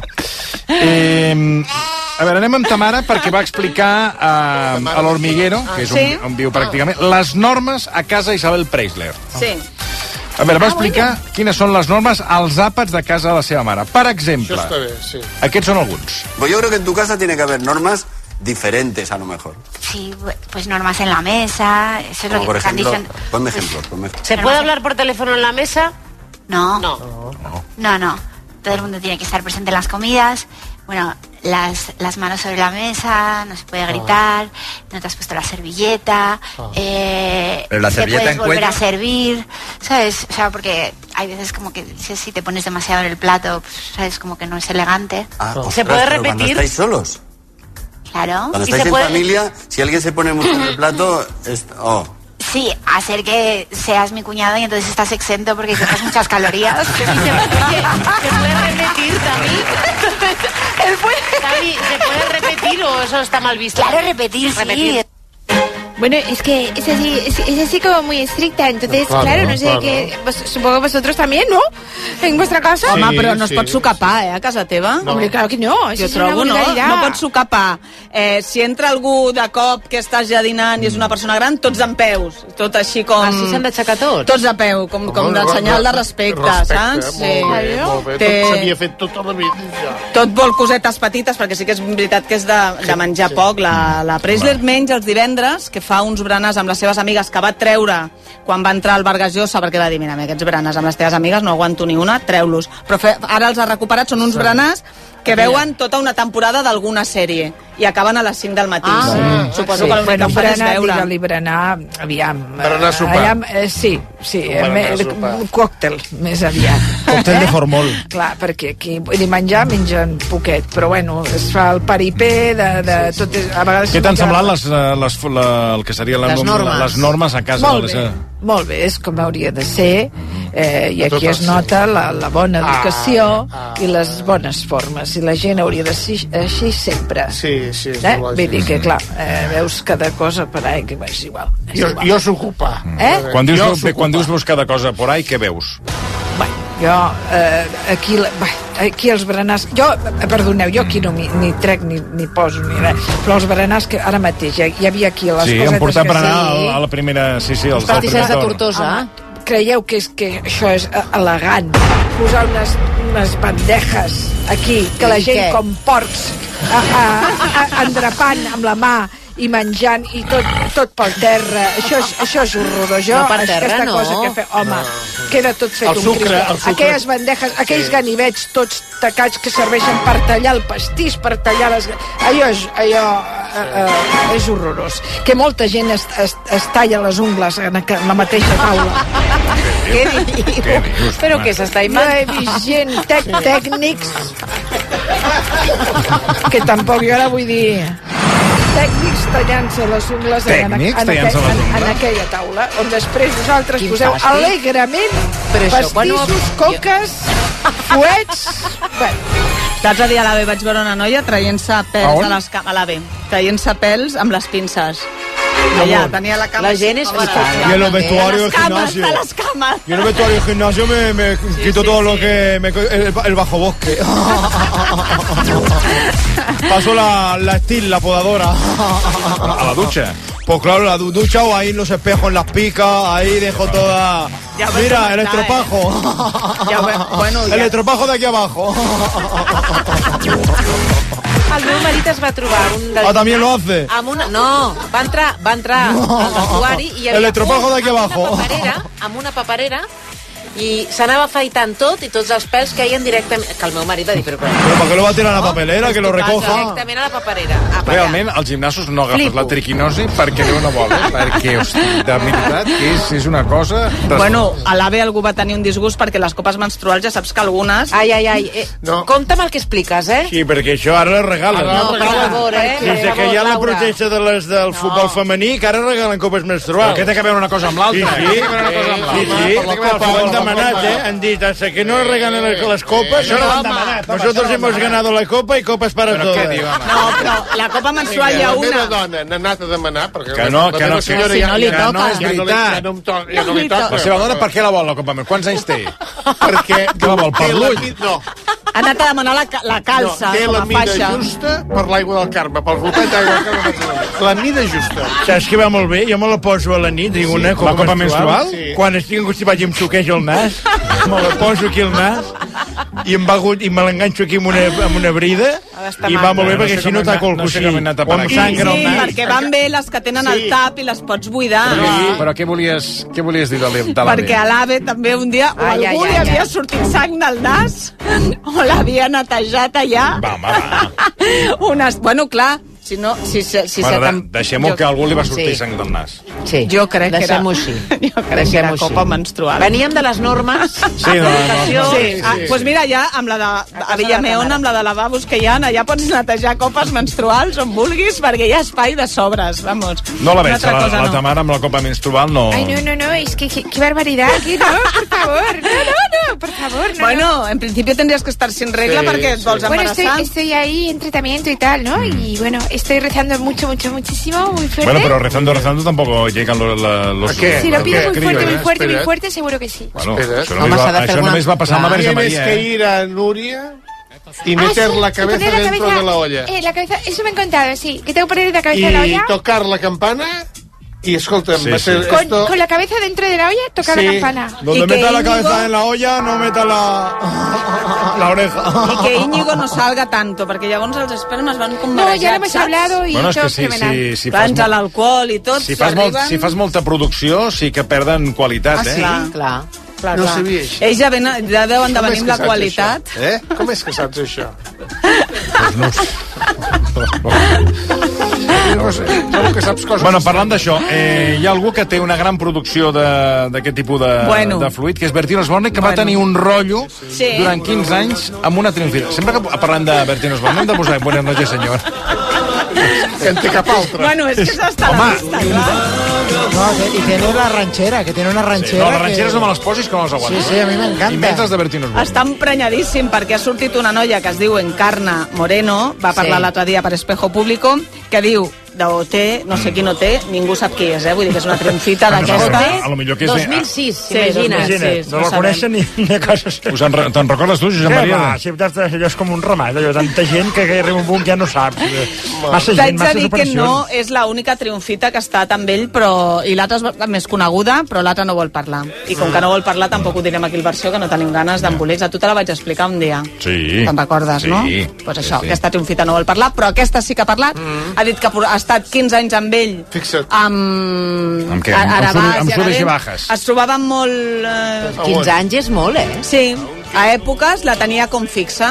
A veure, anem amb Tamara perquè va explicar a l'Hormiguero, que és on viu pràcticament, les normes a casa Isabel Preisler. Sí. A veure, va explicar quines són les normes als àpats de casa de la seva mare. Per exemple, això està bé, sí. Aquests són alguns. Pues yo creo que en tu casa tiene que haber normas diferentes, a lo mejor. Sí, pues normas en la mesa, eso es lo que por ejemplo, dicen. ponme ejemplos. ¿Se puede hablar por teléfono en la mesa? No. Todo el mundo tiene que estar presente en las comidas. Bueno, las manos sobre la mesa, no se puede gritar, no te has puesto la servilleta, Pero la servilleta puedes en volver cuello. a servir, ¿sabes? O sea, porque hay veces como que si te pones demasiado en el plato, pues, ¿sabes? Como que no es elegante. ¿Se puede repetir? Cuando estáis solos. Claro. Cuando estáis en familia, si alguien se pone mucho en el plato, Sí, hacer que seas mi cuñado y entonces estás exento porque quemas muchas calorías. Se puede repetir también. eso está mal visto. Claro, repetir, sí. Bueno, es que es así como muy estricta, entonces, claro, no sé qué... Pues, supongo vosotros también, ¿no? En vuestra casa. Home, però no es pot socapar, a casa teva. No. Hombre, claro que no. Jo trobo, no pots socapar. Si entra algú de cop que estàs ja dinant i és una persona gran, tots en peus. Tot així com... Així s'han d'aixecar tots? Tots de peu, com del senyal de respecte, saps? Molt bé. Tot s'havia fet tota la vida, ja. Tot vol cosetes petites, perquè sí que és veritat que és de menjar poc. La Preisler menja els divendres, que fa uns berenars amb les seves amigues que va treure quan va entrar al Vargas Llosa, perquè va dir, mira, aquests berenars amb les teves amigues no aguanto ni una, treu-los. Però ara els ha recuperat, són uns berenars que veuen tota una temporada d'alguna sèrie i acaben a les 5 del matí. Suposo que l'únic que fan és veure. Digue-li berenar, aviam. Berenar sopar. Sí, còctel, més aviat. Còctel de formol. Clar, perquè aquí mengen poquet, però bueno, es fa el paripé de tot... A vegades què t'han semblat el que serien les normes a casa? Molt bé, és com hauria de ser, i aquí es nota la bona educació i les bones formes, i la gent hauria de ser així sempre. Sí, vull dir que, clar, veus cada cosa per ahí, que és igual. Jo s'ocupa. Quan dius veus cada cosa por ahí, què veus? Jo, aquí els berenars... Perdoneu, jo aquí no ni trec ni poso ni res, però els berenars que ara mateix hi havia aquí les cosetes... Sí, hem portat per anar a la primera... Sí, els pastisses de Tortosa. Creieu que això és elegant? Posar unes bandejes aquí, que la gent com porcs endrapant amb la mà i menjant i tot pel terra. Això és horrorós. No per terra, no. Cosa que home, queda tot fet un sucre. Aquelles bandejes, aquells ganivets tots tacats que serveixen per tallar el pastís, per tallar les... Allò és horrorós. Que molta gent es talla les ungles en la mateixa taula. Què dius? Però què s'està imaginant? No he vist gent tècnics que tampoc jo ara vull dir... Tècnics tallant-se les ungles en aquella taula, on després vosaltres poseu alegrement pastissos, coques, fuets... L'altre dia a l'AVE vaig veure una noia traient-se pèls de les cames. A l'AVE, traient-se pèls amb les pinces. Allà, tenia la cama... La gent és flipant. Y en los vestuarios del gimnasio. Y en el vestuario del gimnasio me quito todo lo que... El bajo bosque. Paso la Steel, la podadora. ¿A la ducha? Pues claro, la ducha o ahí en los espejos, en las picas, ahí dejo toda... Mira, el estropajo. El estropajo de aquí abajo. El meu marit es va trobar també lo hace? No, va entrar al vestuari i hi havia amb una paperera i s'anava afaitant tot i tots els pèls caien directament... Que el meu marit va dir, però per què lo va tirar a la papelera, que lo recoja? Directament a la paperera. Realment, als gimnasos no agafes la triquinosi perquè no vols, perquè, hosti, de veritat, que és una cosa... Bueno, a l'AVE algú va tenir un disgust perquè les copes menstruals ja saps que algunes... Compte amb el que expliques, eh? Sí, perquè això ara les regalen. No, per favor, Des que hi ha la protesta del futbol femení, que ara regalen copes menstruals. Però què té que veure una cosa amb l'altra? Sí, han dit, hasta que no regalen las copas, nosotros hemos ganado la copa y copas para todos. No, però la copa menstrual hi ha una. La meva dona n'ha anat a demanar, perquè que no és veritat. La seva dona per què la vol, la copa menstrual? Quants anys té? Perquè... Que la vol per l'ull? No. Ha anat a demanar la calça, té la mida justa per l'aigua del Carme, pel voltant d'aigua del Carme. La mida justa. Saps que va molt bé? Jo me la poso a la nit, tinc una copa menstrual. Quan estic angustipat i em suqueja el nas, me la poso aquí al nas i me l'enganxo aquí amb una brida i va molt bé perquè així no taco el cosí. Sí, perquè van bé les que tenen el tap i les pots buidar. Però què volies dir de l'AVE? Perquè a l'AVE també un dia o algú li havia sortit sang del nas o l'havia netejat allà. Bueno, clar, si no... Deixem-ho que algú li va sortir sang del nas. Sí, jo crec que era... Deixem-ho així. Jo crec que era copa menstrual. Veníem de les normes. Sí, doncs mira, ja amb la de Villameón, amb la de lavabos que hi ha, allà pots netejar copes menstruals on vulguis, perquè hi ha espai de sobres, vamos. No la veig, la Tamara amb la copa menstrual no... Ay, no, es que qué barbaridad, aquí no, por favor, no, por favor, no. Bueno, en principio tendrías que estar sin regla porque vols embarassar. Bueno, estoy ahí en tratamiento y tal, ¿no? Y bueno, estoy rezando muchísimo, muy fuerte. Bueno, pero rezando tampoco llegan los... Si lo pido muy fuerte, seguro que sí. Bueno, això només va passar amb la Verge Maria. Tienes que ir a Núria y meter la cabeza dentro de la olla. La cabeza, eso me han contado, sí. Que tengo que poner la cabeza de la olla. Y tocar la campana. Y escolta, va a ser esto... Con la cabeza dentro de la olla, tocar la campana. Donde meta la cabeza en la olla, no meta la oreja. Y que Íñigo no salga tanto, perquè llavors els espermes van com barrejats. No, ya lo hemos hablado y bueno, todo fenomenal. Si fas l'alcohol i tot, si fas molta producció, sí que perden qualitat, sí? Clar. No sabia això. Ells ja deuen de venir amb la qualitat. Com és que saps això? Doncs no ho sé. Segur que saps coses. Bueno, parlant d'això, hi ha algú que té una gran producció d'aquest tipus de fluid, que és Bertín Osborne, que va tenir un rotllo durant 15 anys amb una triomfita. Sempre que parlem de Bertín Osborne hem de posar Buenas noches, senyor. Que en té cap altre. Bueno, és que s'està la vista, clar. No, y tiene la ranchera, que tiene una ranchera. No, les rancheres no me les posis, que no les aguanto. Sí, a mi m'encanta. I menys les de Bertín Osborne. Està emprenyadíssim perquè ha sortit una noia que es diu Encarna Moreno, va parlar l'altre dia per Espejo Público, que diu d'OT, no sé qui no té, ningú sap qui és, vull dir que és una triomfita d'aquesta. A lo millor que és... 2006, imagina't. No la coneixen ni de coses. Te'n recordes tu, Josep Maria? Sí, allò és com un ramat, allò, tanta gent que arriba un punt que ja no saps. Massa T'haig gent, de masses dir que operacions. no és l'única triomfita que ha estat amb ell, i l'altra és més coneguda, però l'altra no vol parlar. I com que no vol parlar, tampoc ho direm aquí al versió, que no tenim ganes d'embolics. A tu te la vaig explicar un dia. Sí. Te'n recordes, no? Doncs això, aquesta triomfita no vol parlar, però aquesta sí que ha parlat. Ha dit que ha estat 15 anys amb ell. Fixa't. Amb què? Amb subes i bajas. Es trobaven molt... 15 anys és molt, Sí, a èpoques la tenia com fixa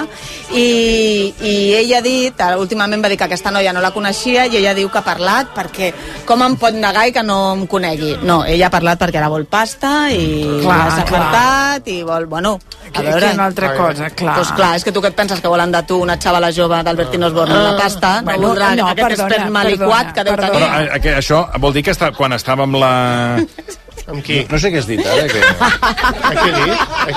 i ell ha dit, últimament va dir que aquesta noia no la coneixia i ella diu que ha parlat perquè com em pot negar i que no em conegui? No, ella ha parlat perquè ara vol pasta i l'ha apartat i vol, bueno, a veure... Que una altra cosa, clar. Doncs clar, és que tu què et penses que volen de tu una xavala jove d'Albertín Osborne la pasta? No voldran aquest esperma liquat que deu tenir. Però això vol dir que quan estava amb la... Amb qui? No sé què has dit, ara. Què he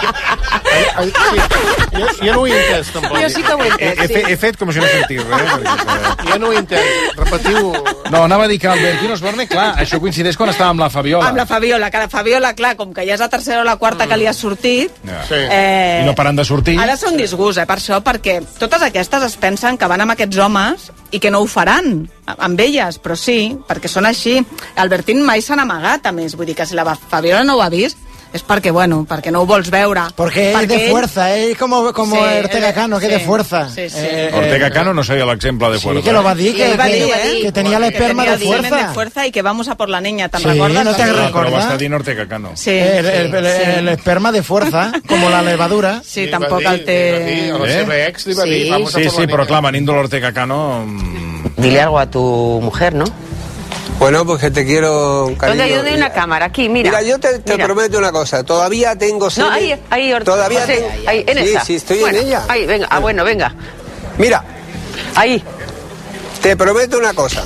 dit? Jo no ho he entès, tampoc. Jo sí que ho he entès, He fet com si no sentís res. Jo no ho he entès. Repetiu... No, anava a dir que el Bertín Osborne, clar, això coincideix quan estava amb la Fabiola. Amb la Fabiola, que la Fabiola, clar, com que ja és la tercera o la quarta que li ha sortit... I no paren de sortir. Ara són disgust, per això, perquè totes aquestes es pensen que van amb aquests homes i que no ho faran amb elles, però sí, perquè són així. Albertín mai s'ha amagat, a més, vull dir que si la Fabiola no ho ha vist és perquè, bueno, perquè no ho vols veure. Porque es de fuerza, como Ortega Cano, que es de fuerza. Ortega Cano no sería el ejemplo de fuerza. Sí, que lo va a decir, que tenía el esperma de fuerza. Y que vamos a por la niña, ¿te recuerdas? No te recuerdas. Pero va a estar Ortega Cano. Sí. El esperma de fuerza, como la levadura. Sí, tampoc el té... A la seva ex li va dir, vamos a por la niña. Sí, però clar, venint de l'Ortega Cano... Dile algo a tu mujer, ¿no? Bueno, pues que te quiero, cariño. ¿Dónde? Yo doy una cámara, aquí, mira. Mira, yo te prometo una cosa. Todavía tengo sed. No, ahí, todavía José, ahí, en esa. Sí, estoy bueno, en ella. Ahí, venga, bueno, venga. Mira. Ahí. Te prometo una cosa.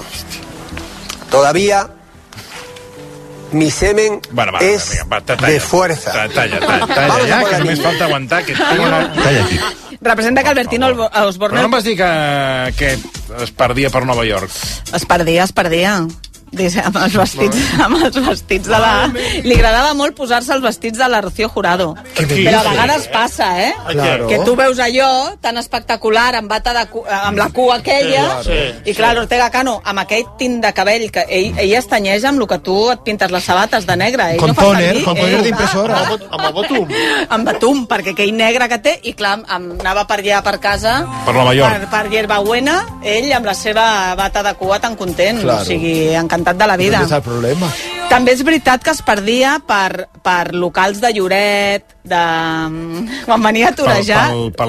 Todavía mi semen es de fuerza. Talla, ja, que només falta aguantar que talla aquí. Representa que Albertín Osborne... Però no em vas dir que es perdia per Nova York? Es perdia. Amb els vestits de la... Li agradava molt posar-se els vestits de la Rocío Jurado. Però a vegades passa, Claro. Que tu veus allò tan espectacular amb bata amb la cua aquella i clar, l'Ortega Cano amb aquell tint de cabell que ell es tanyeja amb el que tu et pintes les sabates de negre. Con toner d'impressora. Amb el batum. Amb batum, perquè aquell negre que té i clar, anava per allà per casa per Nova York. Per Hierbabuena, ell amb la seva bata de cua tan content, o sigui, encantat de la vida. No és el problema. També és veritat que es perdia per locals de Lloret, quan venia a torejar...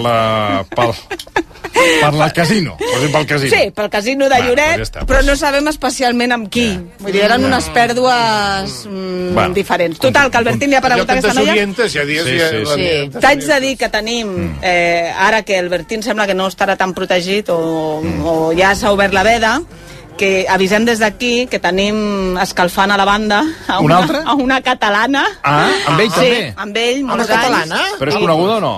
Per la casino, pel casino. Sí, pel casino de Lloret, però no sabem especialment amb qui. Vull dir, eren unes pèrdues diferents. Total, que Albertín li ha aparegut aquesta noia... T'haig de dir que tenim, ara que Albertín sembla que no estarà tan protegit o ja s'ha obert la veda, que avisem des d'aquí que tenim escalfant a la banda a una catalana. Amb ell també? Sí, amb ell, molts anys. Catalana? Però és coneguda o no?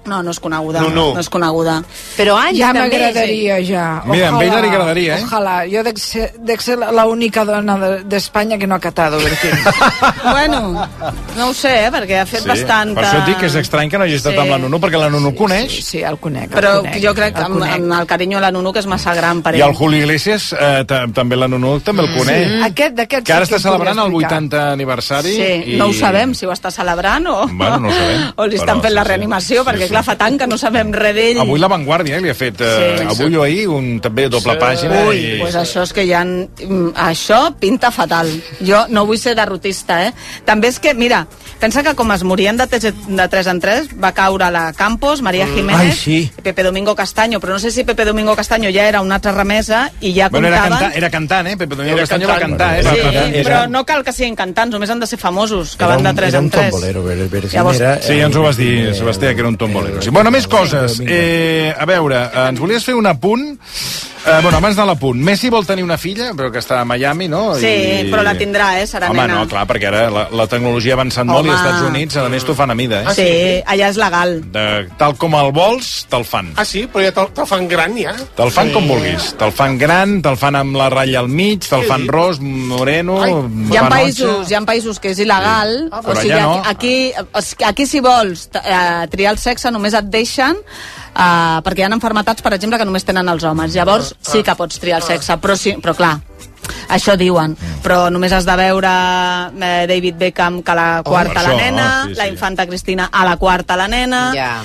No, no és coneguda. No. No és coneguda. Però anys ja també. m'agradaria, ja. Mira, a ella li agradaria, Ojalá. Jo dec ser la única dona d'Espanya que no ha catado Bertín. Bueno, no ho sé, perquè ha fet bastanta... Per això et dic que és estrany que no hagi estat amb la Nunu, perquè la Nunu coneix. Sí, el conec. Però jo crec que amb el carinyo a la Nunu, que és massa gran per ell. I el Julio Iglesias, també la Nunu també el coneix. D'aquest que ara està celebrant el 80 aniversari. Sí, no ho sabem, si ho està celebrant o... Bueno, no ho sabem. O li estan fent la reanimació, perquè clar, fa tant que no sabem res d'ell. Avui La Vanguardia li ha fet, avui o ahir, també doble pàgina. Ui, doncs això és que ja... Això pinta fatal. Jo no vull ser derrotista, També és que, mira, pensa que com es morien de 3 en 3, va caure la Campos, María Jiménez, Pepe Domingo Castaño, però no sé si Pepe Domingo Castaño ja era una altra remesa i ja comptaven... Era cantant, Pepe Domingo Castaño va cantar, Sí, però no cal que siguin cantants, només han de ser famosos, que van de 3 en 3. Era un tombolero, Llavors... Sí, ens ho vas dir, Sebastià, que era un tombolero. Bueno, més coses. A veure, ens volies fer un apunt... abans de l'apunt. Messi vol tenir una filla, però que està a Miami, no? Sí, però la tindrà, serà nena. Home, no, clar, perquè ara la tecnologia ha avançat molt i als Estats Units, a més, t'ho fan a mida, Sí, allà és legal. Tal com el vols, te'l fan. Ah, sí? Però ja te'l fan gran, ja? Te'l fan com vulguis. Te'l fan gran, te'l fan amb la ratlla al mig, te'l fan ros, moreno... Hi ha països que és il·legal, o sigui, aquí si vols triar el sexe només et deixen perquè hi ha malalties, per exemple, que només tenen els homes. Llavors sí que pots triar el sexe, però clar, això diuen, però només has de veure David Beckham que a la quarta la nena, la infanta Cristina a la quarta la nena,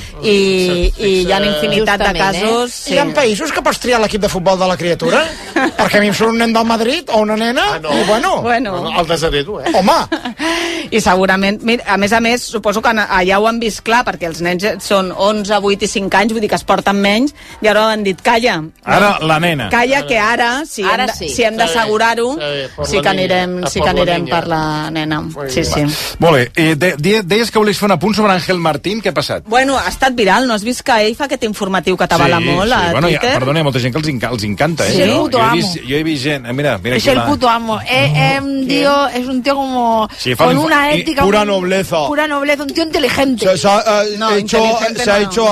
i hi ha infinitat de casos. Hi ha països que pots triar l'equip de futbol de la criatura? Perquè a mi em surt un nen del Madrid o una nena, i bueno, el desheredo, home! I segurament, a més, suposo que allà ho han vist clar, perquè els nens són 11, 8 i 5 anys, vull dir que es porten menys, i ara han dit, calla. Ara la nena. Calla, que ara, si hem d'assegurar-ho, sí que anirem per la nena. Sí. Molt bé. Deies que volies fer un apunt sobre Ángel Martín, què ha passat? Bueno, ha estat viral, no has vist que ell fa aquest informatiu que t'avala molt a Twitter? Perdona, hi ha molta gent que els encanta, Sí, el puto amo. Jo he vist gent, mira es el puto amo. Es un tío como con una ética, pura nobleza, un tío inteligente. Se ha hecho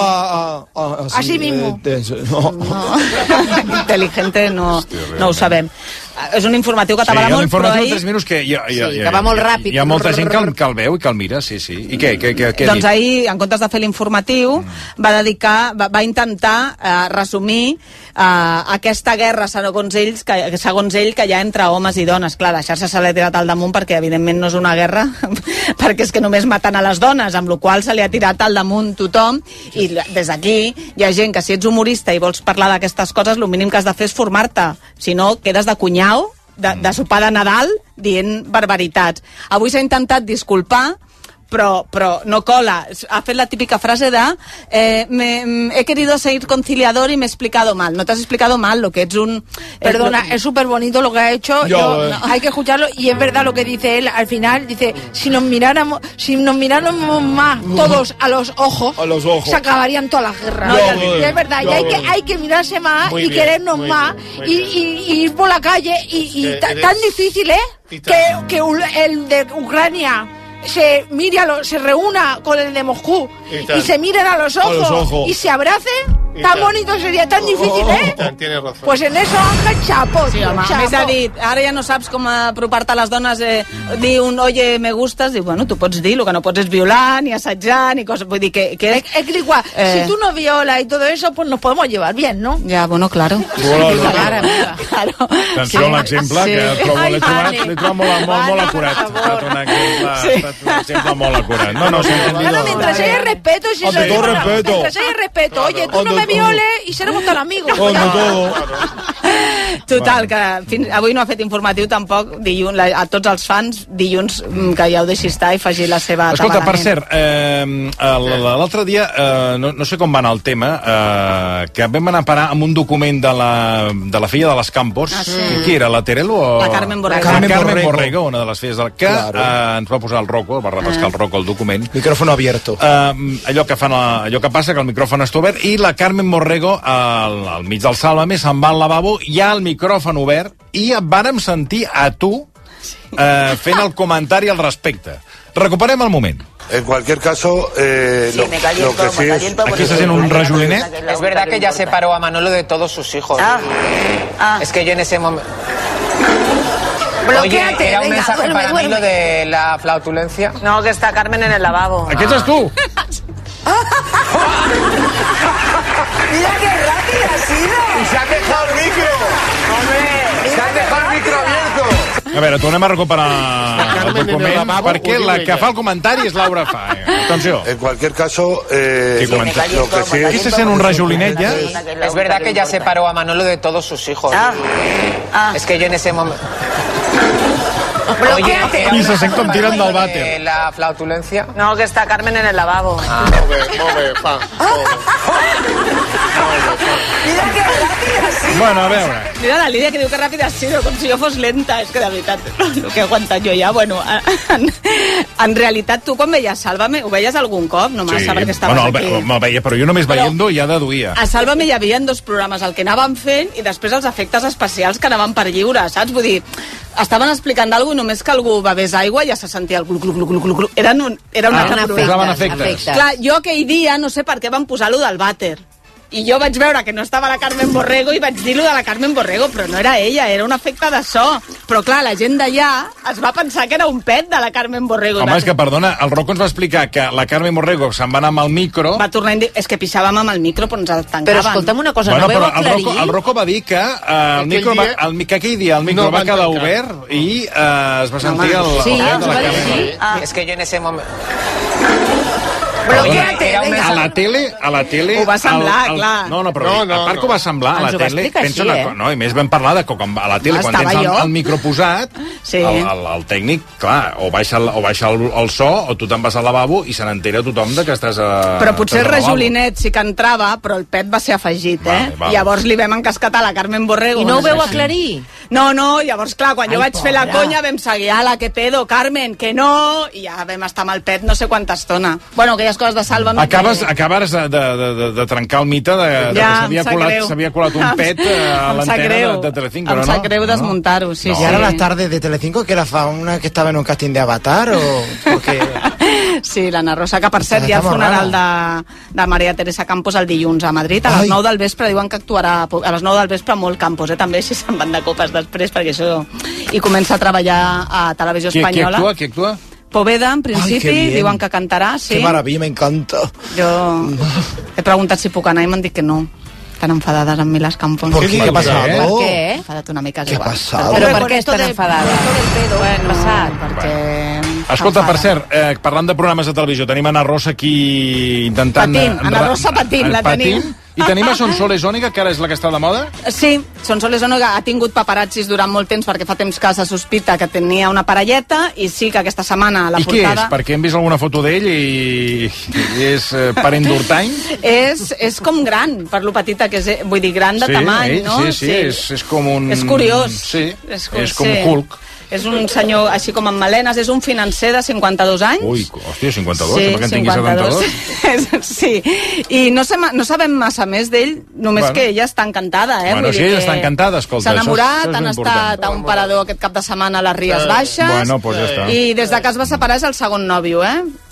a sí mismo. Inteligente no ho sabem. És un informatiu que t'avala molt, però ahir... Sí, minuts que va molt ràpid. Hi ha molta gent que el veu i que el mira, sí. I què doncs ahir, en comptes de fer l'informatiu, va intentar resumir aquesta guerra, segons ell, que hi ha entre homes i dones. Clar, deixar-se se l'ha tirat al damunt perquè, evidentment, no és una guerra, perquè és que només maten a les dones, amb la qual cosa se li ha tirat al damunt tothom, i des d'aquí hi ha gent que, si ets humorista i vols parlar d'aquestes coses, el mínim que has de fer és formar-te. Si no, quedes de cunyau, de sopar de Nadal, dient barbaritats. Avui s'ha intentat disculpar, però no cola. Ha fet la típica frase de he querido ser conciliador y me he explicado mal. No te has explicado mal, lo que ets un... Perdona, es súper bonito lo que ha hecho. Hay que escucharlo, y es verdad lo que dice él. Al final dice, si nos miráramos más todos a los ojos, se acabarían todas las guerras. Y es verdad, y hay que mirarse más y querernos más y ir por la calle y tan difícil que el de Ucrania se reúna con el de Moscú y se miren a los ojos y se abracen. Tan bonito seria, tan difícil, Tienes razón. Pues en eso, Ángel, chapo. Sí, home, a més ha dit, ara ja no saps com apropar-te a les dones, dir oye, me gustas, diu, bueno, tu pots dir, el que no pots és violar, ni assetjar, ni coses, vull dir que... Es que igual, si tú no violas y todo eso, pues nos podemos llevar bien, ¿no? Ja, bueno, claro. Claro. Atenció a l'exemple, que l'he trobat molt acurat. Un exemple molt acurat. No, s'ha entendido. Bueno, mientras haya respeto, oye, tú no me violes y seremos tan amigos. Total, que avui no ha fet informatiu tampoc, a tots els fans, dilluns, que ja ho deixi estar i faci la seva tabalament. Escolta, per cert, l'altre dia, no sé com va anar el tema, que vam anar a parar amb un document de la filla de les Campos. Qui era, la Terelu o...? La Carmen Borrego. Carmen Borrego, una de les filles que ens va posar el Rocco, va repescar el Rocco el document. Micrófono abierto. Allò que passa, que el micròfon està obert, i la Carmen Borrego, al mig del Sálvame, se'n va al lavabo, hi ha el micròfon obert, i et vàrem sentir a tu fent el comentari al respecte. Recuperem el moment. En cualquier caso, lo que sí es... Aquí se sent un rajolinet. Es verdad que ya separó a Manolo de todos sus hijos. Es que yo en ese momento... Oye, ¿era un mensaje para mí lo de la flautulencia? No, que está Carmen en el lavabo. Aquí estás tú. ¡Mira qué rápido ha sido! ¡Y se ha dejado el micro! ¡Hombre! ¡Se ha dejado el micro abierto! A veure, tornem a recuperar el document, perquè la que fa el comentari és Laura Fa. Atenció. En cualquier caso, lo que sí Aquí se sent un rajolinet ja. Es verdad que ya separó a Manolo de todos sus hijos. Es que yo en ese momento... Oye, I se sent com tiren del vàter. ¿La flautulencia? No, que está Carmen en el lavabo. Molt bé, fa. Mira que ràpid ha sido. Bueno, a veure. Mira la Lídia que diu que ràpid ha sido, com si jo fos lenta. És que de veritat, el que he aguantat jo ja, bueno, en realitat tu quan veies Sálvame, ho veies algun cop? No massa, perquè estaves aquí. Me'l veia, però jo només veient-ho ja deduïa. A Sálvame hi havia 2 programes, el que anàvem fent i després els efectes especials que anaven per lliure, saps? Vull dir, estaven explicant alguna cosa, només que algú bevés aigua ja se sentia el glu-glu-glu-glu-glu. Era una posaven efectes. Clar, jo aquell dia no sé per què van posar-lo del vàter. I jo vaig veure que no estava la Carmen Borrego i vaig dir-lo de la Carmen Borrego, però no era ella, era un efecte de so. Però clar, la gent d'allà es va pensar que era un pet de la Carmen Borrego. Home, és que, perdona, el Rocco ens va explicar que la Carmen Borrego se'n va anar amb el micro... Va tornar és que pixàvem amb el micro, però ens el tancaven. Però escolta'm una cosa, no veu aclarir? El Rocco va dir que aquell dia el micro va quedar obert i es va sentir el de la Carmen. És que jo en ese moment... A la tele... Ho va semblar, clar. No, però a part que ho va semblar, a la tele... Pensa una cosa, no? I més vam parlar de que a la tele, quan tens el micro posat, el tècnic, clar, o baixa el so, o tu te'n vas al lavabo i se n'entera tothom de que estàs a... Però potser el rajolinet sí que entrava, però el pet va ser afegit, Llavors li vam encasquetar a la Carmen Borrego. I no ho veu aclarir? No, llavors, clar, quan jo vaig fer la conya vam seguir, ala, que pedo, Carmen, que no... I ja vam estar amb el pet no sé quanta estona. Bueno, aquelles coses de Sálvame... Acabes de trencar el mite de que s'havia colat un pet a l'antena de Telecinco, no? Em sap greu desmuntar-ho, sí. ¿Y ahora las tardes de Telecinco que era una que estaba en un casting de Avatar o qué? Sí, l'Anna Rosa, que per cert hi ha el funeral de Maria Teresa Campos el dilluns a Madrid, a les 9 del vespre, diuen que actuarà a les 9 del vespre molt Campos, també així se'n van de copes després, perquè això... I comença a treballar a Televisió Espanyola. Qui actua? Poveda, en principi, diuen que cantarà, sí. Qué maravilla, me encanta. Jo he preguntat si puc anar i m'han dit que no. Estan enfadades amb mi les Campos. ¿Por qué? ¿Qué ha pasado? Per què? He enfadat una mica. ¿Qué ha pasado? Però per què estan enfadades? Bueno, perquè... Escolta, per cert, parlant de programes de televisió, tenim Ana Rosa aquí intentant... Ana Rosa patint, la tenim. I tenim a Sonsoles Ònega, que ara és la que està de moda? Sí, Sonsoles Ònega ha tingut paparazzis durant molt temps perquè fa temps que se sospita que tenia una parelleta i sí que aquesta setmana la portada... I què és? Perquè hem vist alguna foto d'ell i és parent d'Urtany? És com gran, per lo petita que és, vull dir, gran de tamany, no? Sí, és com un... És curiós. Sí, és com Hulk. És un senyor així com amb melenes, és un financer de 52 anys. Ui, hòstia, 52, perquè en tingui 72. Sí, i no sabem massa més d'ell, només que ella està encantada, Bueno, sí, ella està encantada, escolta. S'ha enamorat, han estat a un parador aquest cap de setmana a les Ries Baixes. Bueno, pues ja està. I des de que es va separar és el segon nòvio,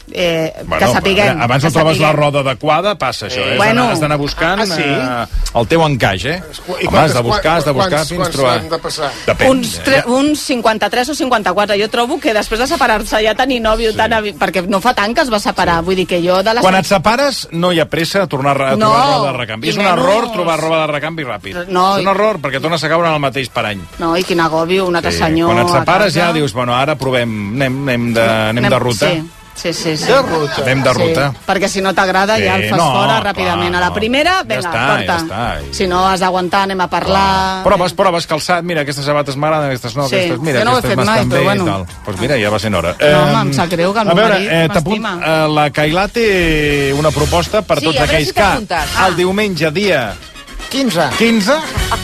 que sapiguem. Abans no trobes la roda adequada, passa això, has d'anar buscant el teu encaix, Home, has de buscar fins trobar... Depèn. Uns 53 o 54. Jo trobo que després de separar-se ja tenir nòvio, perquè no fa tant que es va separar, vull dir que jo... Quan et separes no hi ha pressa a tornar a trobar roba de recanvi. És un error trobar roba de recanvi ràpid. És un error, perquè tornes a caure en el mateix parany. No, i quin agòbio, un altre senyor... Quan et separes ja dius, bueno, ara provem, anem de ruta. Sí. Anem de ruta. Perquè si no t'agrada ja el fas fora ràpidament. A la primera, vinga, porta. Si no has d'aguantar, anem a parlar... Proves calçat, mira, aquestes sabates m'agraden, aquestes no, aquestes, mira, jo no ho he fet mai, però bueno. Doncs mira, ja va sent hora. No, em sap greu que el meu marit m'estima. La Cailà té una proposta per tots aquells que el diumenge, dia 15,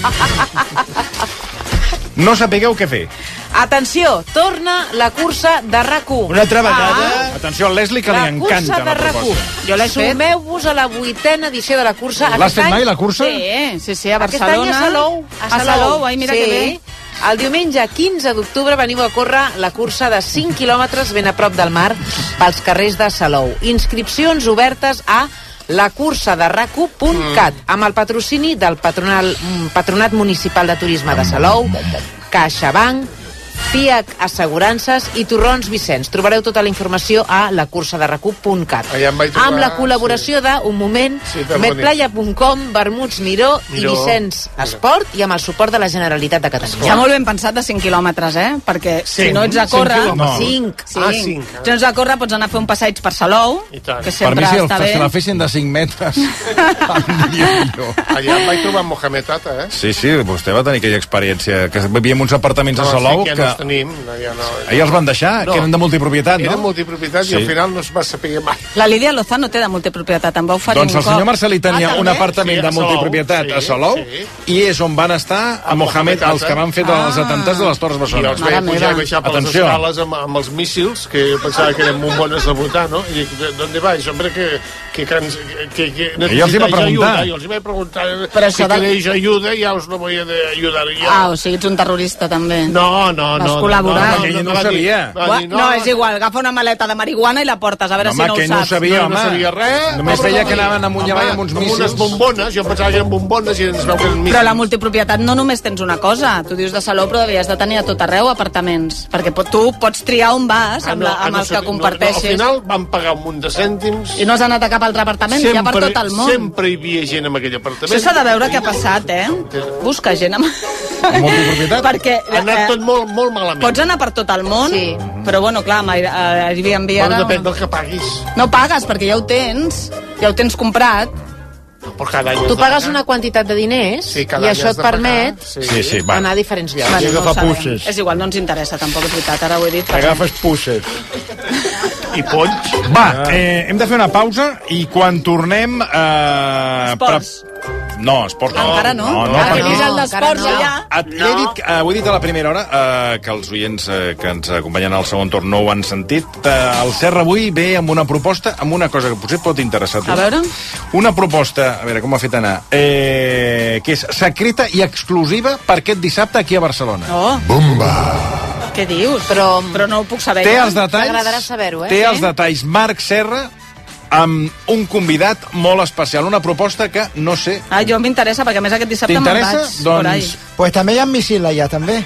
no sapigueu què fer. Atenció, torna la cursa de RAC1. Una altra vegada. Atenció al Leslie, que li encanta la proposta. Jo l'he fet. Sumeu-vos a la 8ª edició de la cursa. L'has fet mai, la cursa? Sí, a Barcelona. Aquest any a Salou. A Salou, ai, mira que bé. el diumenge 15 d'octubre veniu a córrer la cursa de 5 quilòmetres ben a prop del mar pels carrers de Salou. Inscripcions obertes a lacursaderracu.cat amb el patrocini del Patronat Municipal de Turisme de Salou, CaixaBank, FIAC Assegurances i Torrons Vicenç. Trobareu tota la informació a lacursaderracu.cat amb la col·laboració de, un moment, medplaya.com, Vermuts Miró i Vicenç Esport i amb el suport de la Generalitat de Catalunya. Està molt ben pensat de 5 quilòmetres, perquè si no ets a córrer... 5. Si no ets a córrer pots anar a fer un passeig per Salou, que sempre està bé. Per mi si la fessin de 5 metres... Allà em vaig trobar amb Mohamed Atta, Sí, vostè va tenir aquella experiència, que vivíem uns apartaments a Salou que... tenim, ahir els van deixar, que eren de multipropietat, no? Eren multipropietat i al final no es va saber mai. La Lídia Lozano té de multipropietat, em va oferir un cop. Doncs el senyor Marcelí tenia un apartament de multipropietat a Salou i és on van estar a Mohamed, els que van fer els atentats de les Torres Bessones. I els veia pujar i baixar per les escales amb els míssils, que jo pensava que eren bombones de votar, no? I dic, ¿dónde vais? Hombre, que necesitáis ayuda. I els vaig preguntar si queréis ayuda, ja us no voy a ayudar yo. O sigui, ets un terrorista també. No. Vas col·laborar. Ell no ho sabia. No, és igual, agafa una maleta de marihuana i la portes, a veure si no ho saps. No ho sabia, home. No sabia res. Només veia que anaven amunt i avall amb uns míssils. Amb unes bombones, jo pensava que eren bombones i ens veu que eren míssils. Però la multipropietat no només tens una cosa. Tu dius de Salou, però devies de tenir a tot arreu apartaments. Perquè tu pots triar on vas amb els que comparteixes. Al final vam pagar un munt de cèntims. I no has anat a cap altre apartament, ja per tot el món. Sempre hi havia gent en aquell apartament. Això s'ha de veure què ha passat, Busca gent amb multipropietat. Perquè ha anat tot molt malament. Pots anar per tot el món, però bueno, clar, amb Airbnb ara... Depèn del que paguis. No pagues, perquè ja ho tens comprat. Tu pagues una quantitat de diners i això et permet anar a diferents llocs. Agafar pusses. És igual, no ens interessa tampoc, és veritat, ara ho he dit. Agafes pusses. I ponys. Va, hem de fer una pausa i quan tornem... Esports. No, esports no. Encara no. Encara no. El d'esports allà. Ho he dit a la primera hora, que els oients que ens acompanyen al segon torn no ho han sentit. El Serra avui ve amb una proposta, amb una cosa que potser pot interessar a tu. A veure. Una proposta, a veure com m'ha fet anar, que és secreta i exclusiva per aquest dissabte aquí a Barcelona. Bomba! Què dius? Però no ho puc saber. Té els detalls. T'agradarà saber-ho, Té els detalls Marc Serra amb un convidat molt especial, una proposta que no sé... Jo m'interessa, perquè a més aquest dissabte me'n vaig. T'interessa? Doncs... Pues també hi ha míssils allà, també.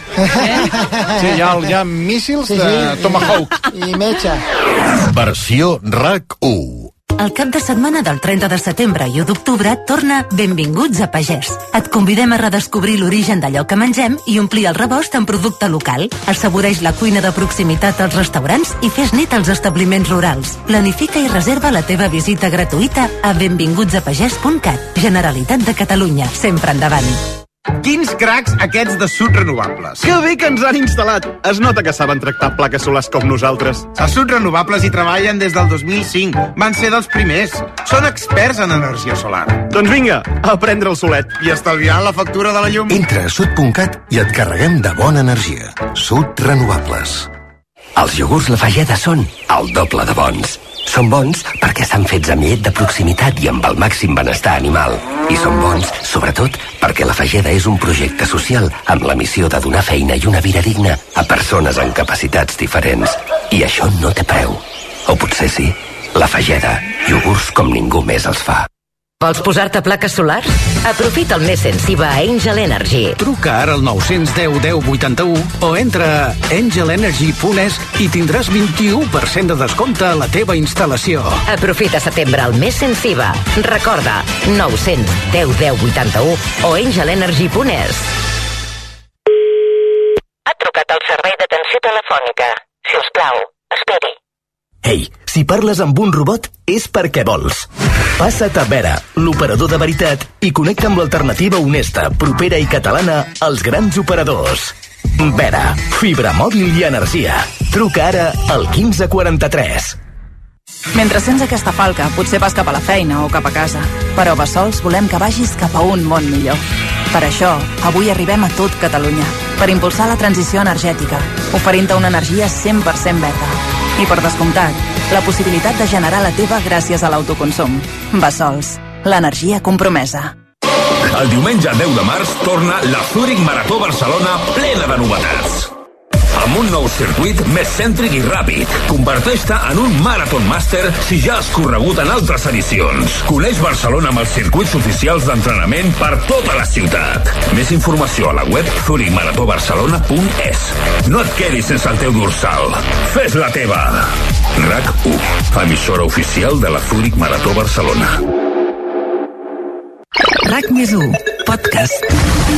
Sí, hi ha míssils de Tomahawk. I metge. Versió RAC1. El cap de setmana del 30 de setembre i 1 d'octubre torna Benvinguts a Pagès. Et convidem a redescobrir l'origen d'allò que mengem i omplir el rebost amb producte local. Assaboreix la cuina de proximitat als restaurants i fes net als establiments rurals. Planifica i reserva la teva visita gratuïta a benvingutsapagès.cat. Generalitat de Catalunya. Sempre endavant. Quins cracs aquests de Sud Renovables. Que bé que ens han instal·lat. Es nota que saben tractar plaques solars com nosaltres. A Sud Renovables hi treballen des del 2005. Van ser dels primers. Són experts en energia solar. Doncs vinga, a prendre el solet. I estalviant la factura de la llum. Entra a sud.cat i et carreguem de bona energia. Sud Renovables. Els iogurts Lafayette són el doble de bons. Són bons perquè estan fets amb llet de proximitat i amb el màxim benestar animal. I són bons, sobretot, perquè la Fageda és un projecte social amb la missió de donar feina i una vida digna a persones amb capacitats diferents. I això no té preu. O potser sí. La Fageda, iogurts com ningú més els fa. Vols posar-te plaques solars? Aprofita el mes sense IVA a Angel Energy. Truca ara al 910 10 81 o entra a angelenergy.es i tindràs 21% de descompte a la teva instal·lació. Aprofita setembre al mes sense IVA. Recorda, 910 10 81 o angelenergy.es. Ha trucat al servei d'atenció telefònica. Si us plau, esperi. Ei, si parles amb un robot és perquè vols. Passa't a Vera, l'operador de veritat, i connecta amb l'alternativa honesta, propera i catalana als grans operadors. Vera, fibra mòbil i energia. Truca ara al 1543. Mentre sents aquesta falca, potser vas cap a la feina o cap a casa. Però a Bessols volem que vagis cap a un món millor. Per això, avui arribem a tot Catalunya, per impulsar la transició energètica, oferint-te una energia 100% verda. I per descomptat, la possibilitat de generar la teva gràcies a l'autoconsum. Bessols, l'energia compromesa. El diumenge 10 de març torna la Zurich Marató Barcelona plena de novetats. Amb un nou circuit més cèntric i ràpid. Converteix-te en un Marathon Master si ja has corregut en altres edicions. Coneix Barcelona amb els circuits oficials d'entrenament per tota la ciutat. Més informació a la web zurichmaratobarcelona.es. No et quedis sense el teu dorsal. Fes la teva. RAC1, emissora oficial de la Zurich Marató Barcelona. RAC+1, podcast.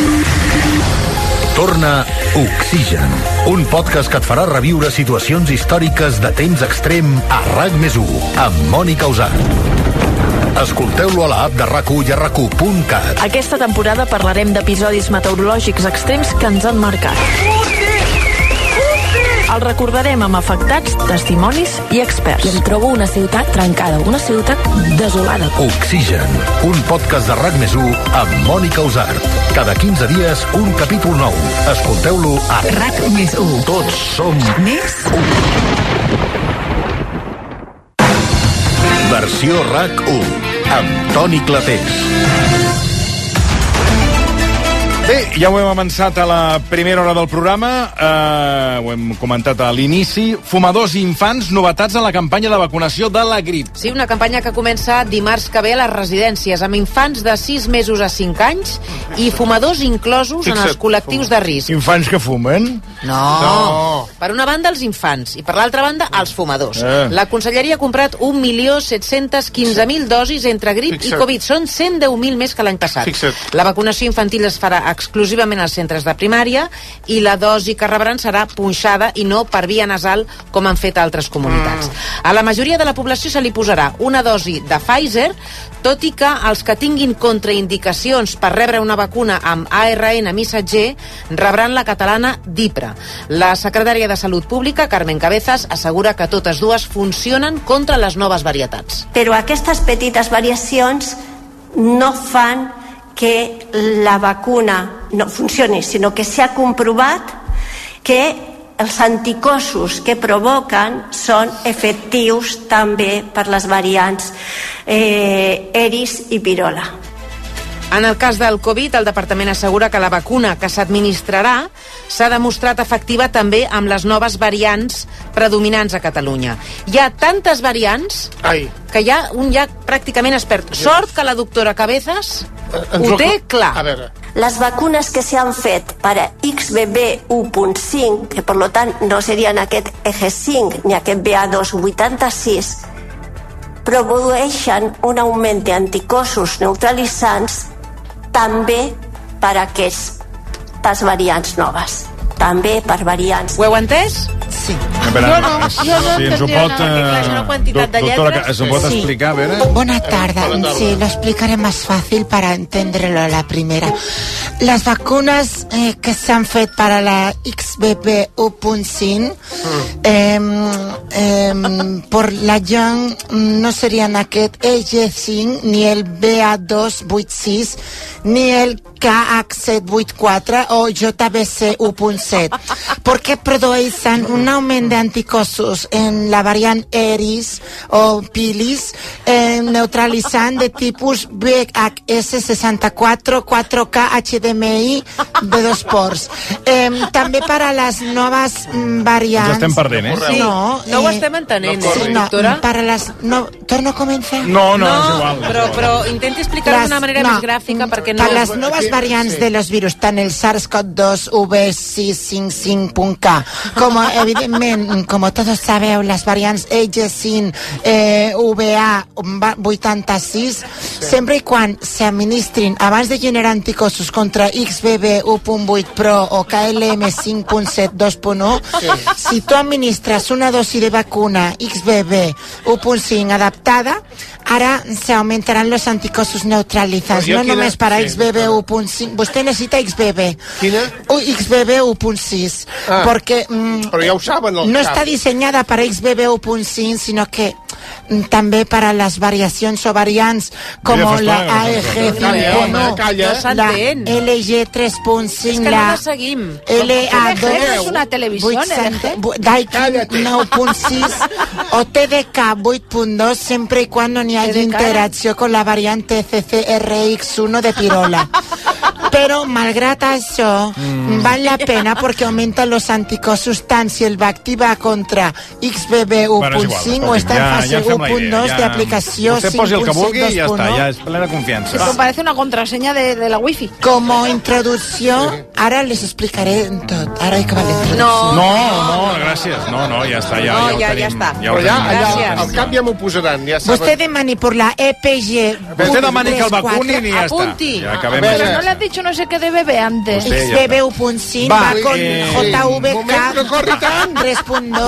Torna Oxigen, un podcast que et farà reviure situacions històriques de temps extrem a RAC+1, amb Mònica Usar. Escolteu-lo a l'app de RAC1 i a RAC1.cat. Aquesta temporada parlarem d'episodis meteorològics extrems que ens han marcat. El recordarem amb afectats, testimonis i experts. I em trobo una ciutat trencada, una ciutat desolada. Oxigen, un podcast de RAC+1 amb Mònica Usart. Cada 15 dies, un capítol nou. Escolteu-lo a RAC+1. Tots som més 1. Versió RAC1, amb Toni Clapés. Bé, ja ho hem avançat a la primera hora del programa, ho hem comentat a l'inici. Fumadors i infants, novetats en la campanya de vacunació de la grip. Sí, una campanya que comença dimarts que ve a les residències, amb infants de 6 mesos a 5 anys i fumadors inclosos en els col·lectius de risc. Infants que fumen? No. Per una banda, els infants, i per l'altra banda, els fumadors. La Conselleria ha comprat 1.715.000 dosis entre grip i Covid. Són 110.000 més que l'any passat. La vacunació infantil es farà exclusivament als centres de primària i la dosi que rebran serà punxada i no per via nasal com han fet altres comunitats. A la majoria de la població se li posarà una dosi de Pfizer, tot i que els que tinguin contraindicacions per rebre una vacuna amb ARN missatger rebran la catalana Dipra. La secretària de Salut Pública, Carmen Cabezas, assegura que totes dues funcionen contra les noves varietats. Però aquestes petites variacions no fan que la vacuna no funcioni, sinó que s'ha comprovat que els anticossos que provoquen són efectius també per les variants Eris i Virola. En el cas del Covid, el departament assegura que la vacuna que s'administrarà s'ha demostrat efectiva també amb les noves variants predominants a Catalunya. Hi ha tantes variants que hi ha un llac pràcticament expert. Sort que la doctora Cabezas ho té clar. Las vacunas que se han fet para XBB 1.5, que per tant no serien aquest EG5 ni aquest BA286, produeixen un augment d'anticossos neutralitzants també per aquestes variants noves. També per variants. Ho heu entès? Sí. Yo no si ens ho pot, doctora, ¿se pot explicar? Buenas tardes. Sí, lo explicaré más fácil para entenderlo la primera. Las vacunas que se han fet para la XBB 1.5 por la Young no serían aquest EG5 ni el BA286 ni el KH784 o JBC 1.7 porque produeixen un augment d'anticossos en la variant Eris o Pilis neutralitzant de tipus VHS64 4K HDMI de dos ports. També per a les noves variants... Ens estem perdent, Sí. No ho estem entenent, doctora? Per a les... Torno a començar? No, és igual. Però intenti explicar-ho d'una manera més gràfica perquè no... Per les noves variants de los virus, tant el SARS-CoV-2 V655.K, como evidentment, como todos sabeu, les variants EG5, VA86, sempre i quan s'administrin abans de generar anticossos contra XBB 1.8 Pro o KLM 5.7 2.1, si tu administres una dosi de vacuna XBB 1.5 adaptada, ara se aumentaran los anticossos neutralizados, no només per a XBB 1.5. Vostè necessita XBB. Quina? XBB 1.6. Perquè però ja ho saben, no està dissenyada per XBB 1.5, sinó que també per a les variacions o variants com la AEG 5.1, la LG 3.5, la LA2 és una televisió, Daikin 9.6 o TDK 8.2, sempre y cuando ni haya interacció con la variante CCRX1 de pirola. Però, malgrat això, val la pena perquè augmenten los anticossos tant si el vaccí va contra XBB 1.5 o està en fase 1.2 de aplicació 5.7 2.1. Usted posi el que vulgui i ja està, ja és plena confiança. Esto parece una contraseña de la wifi. Como introducció, ara les explicaré tot. Ara hay que va la introducció. No, gràcies. No, ja està, ja ho tenim. Ja està. Però allà al cap ja m'ho posaran. Vostè demani per la EPG. Vostè demani que el vacunin i ja està. Apunti. Pero no le has dicho no sé qué de bebé antes. XBB 1.5 va con JVK 3.2.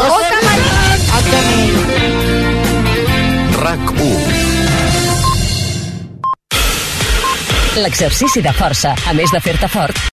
RAC1. L'exercici de força, a més de fer-te fort,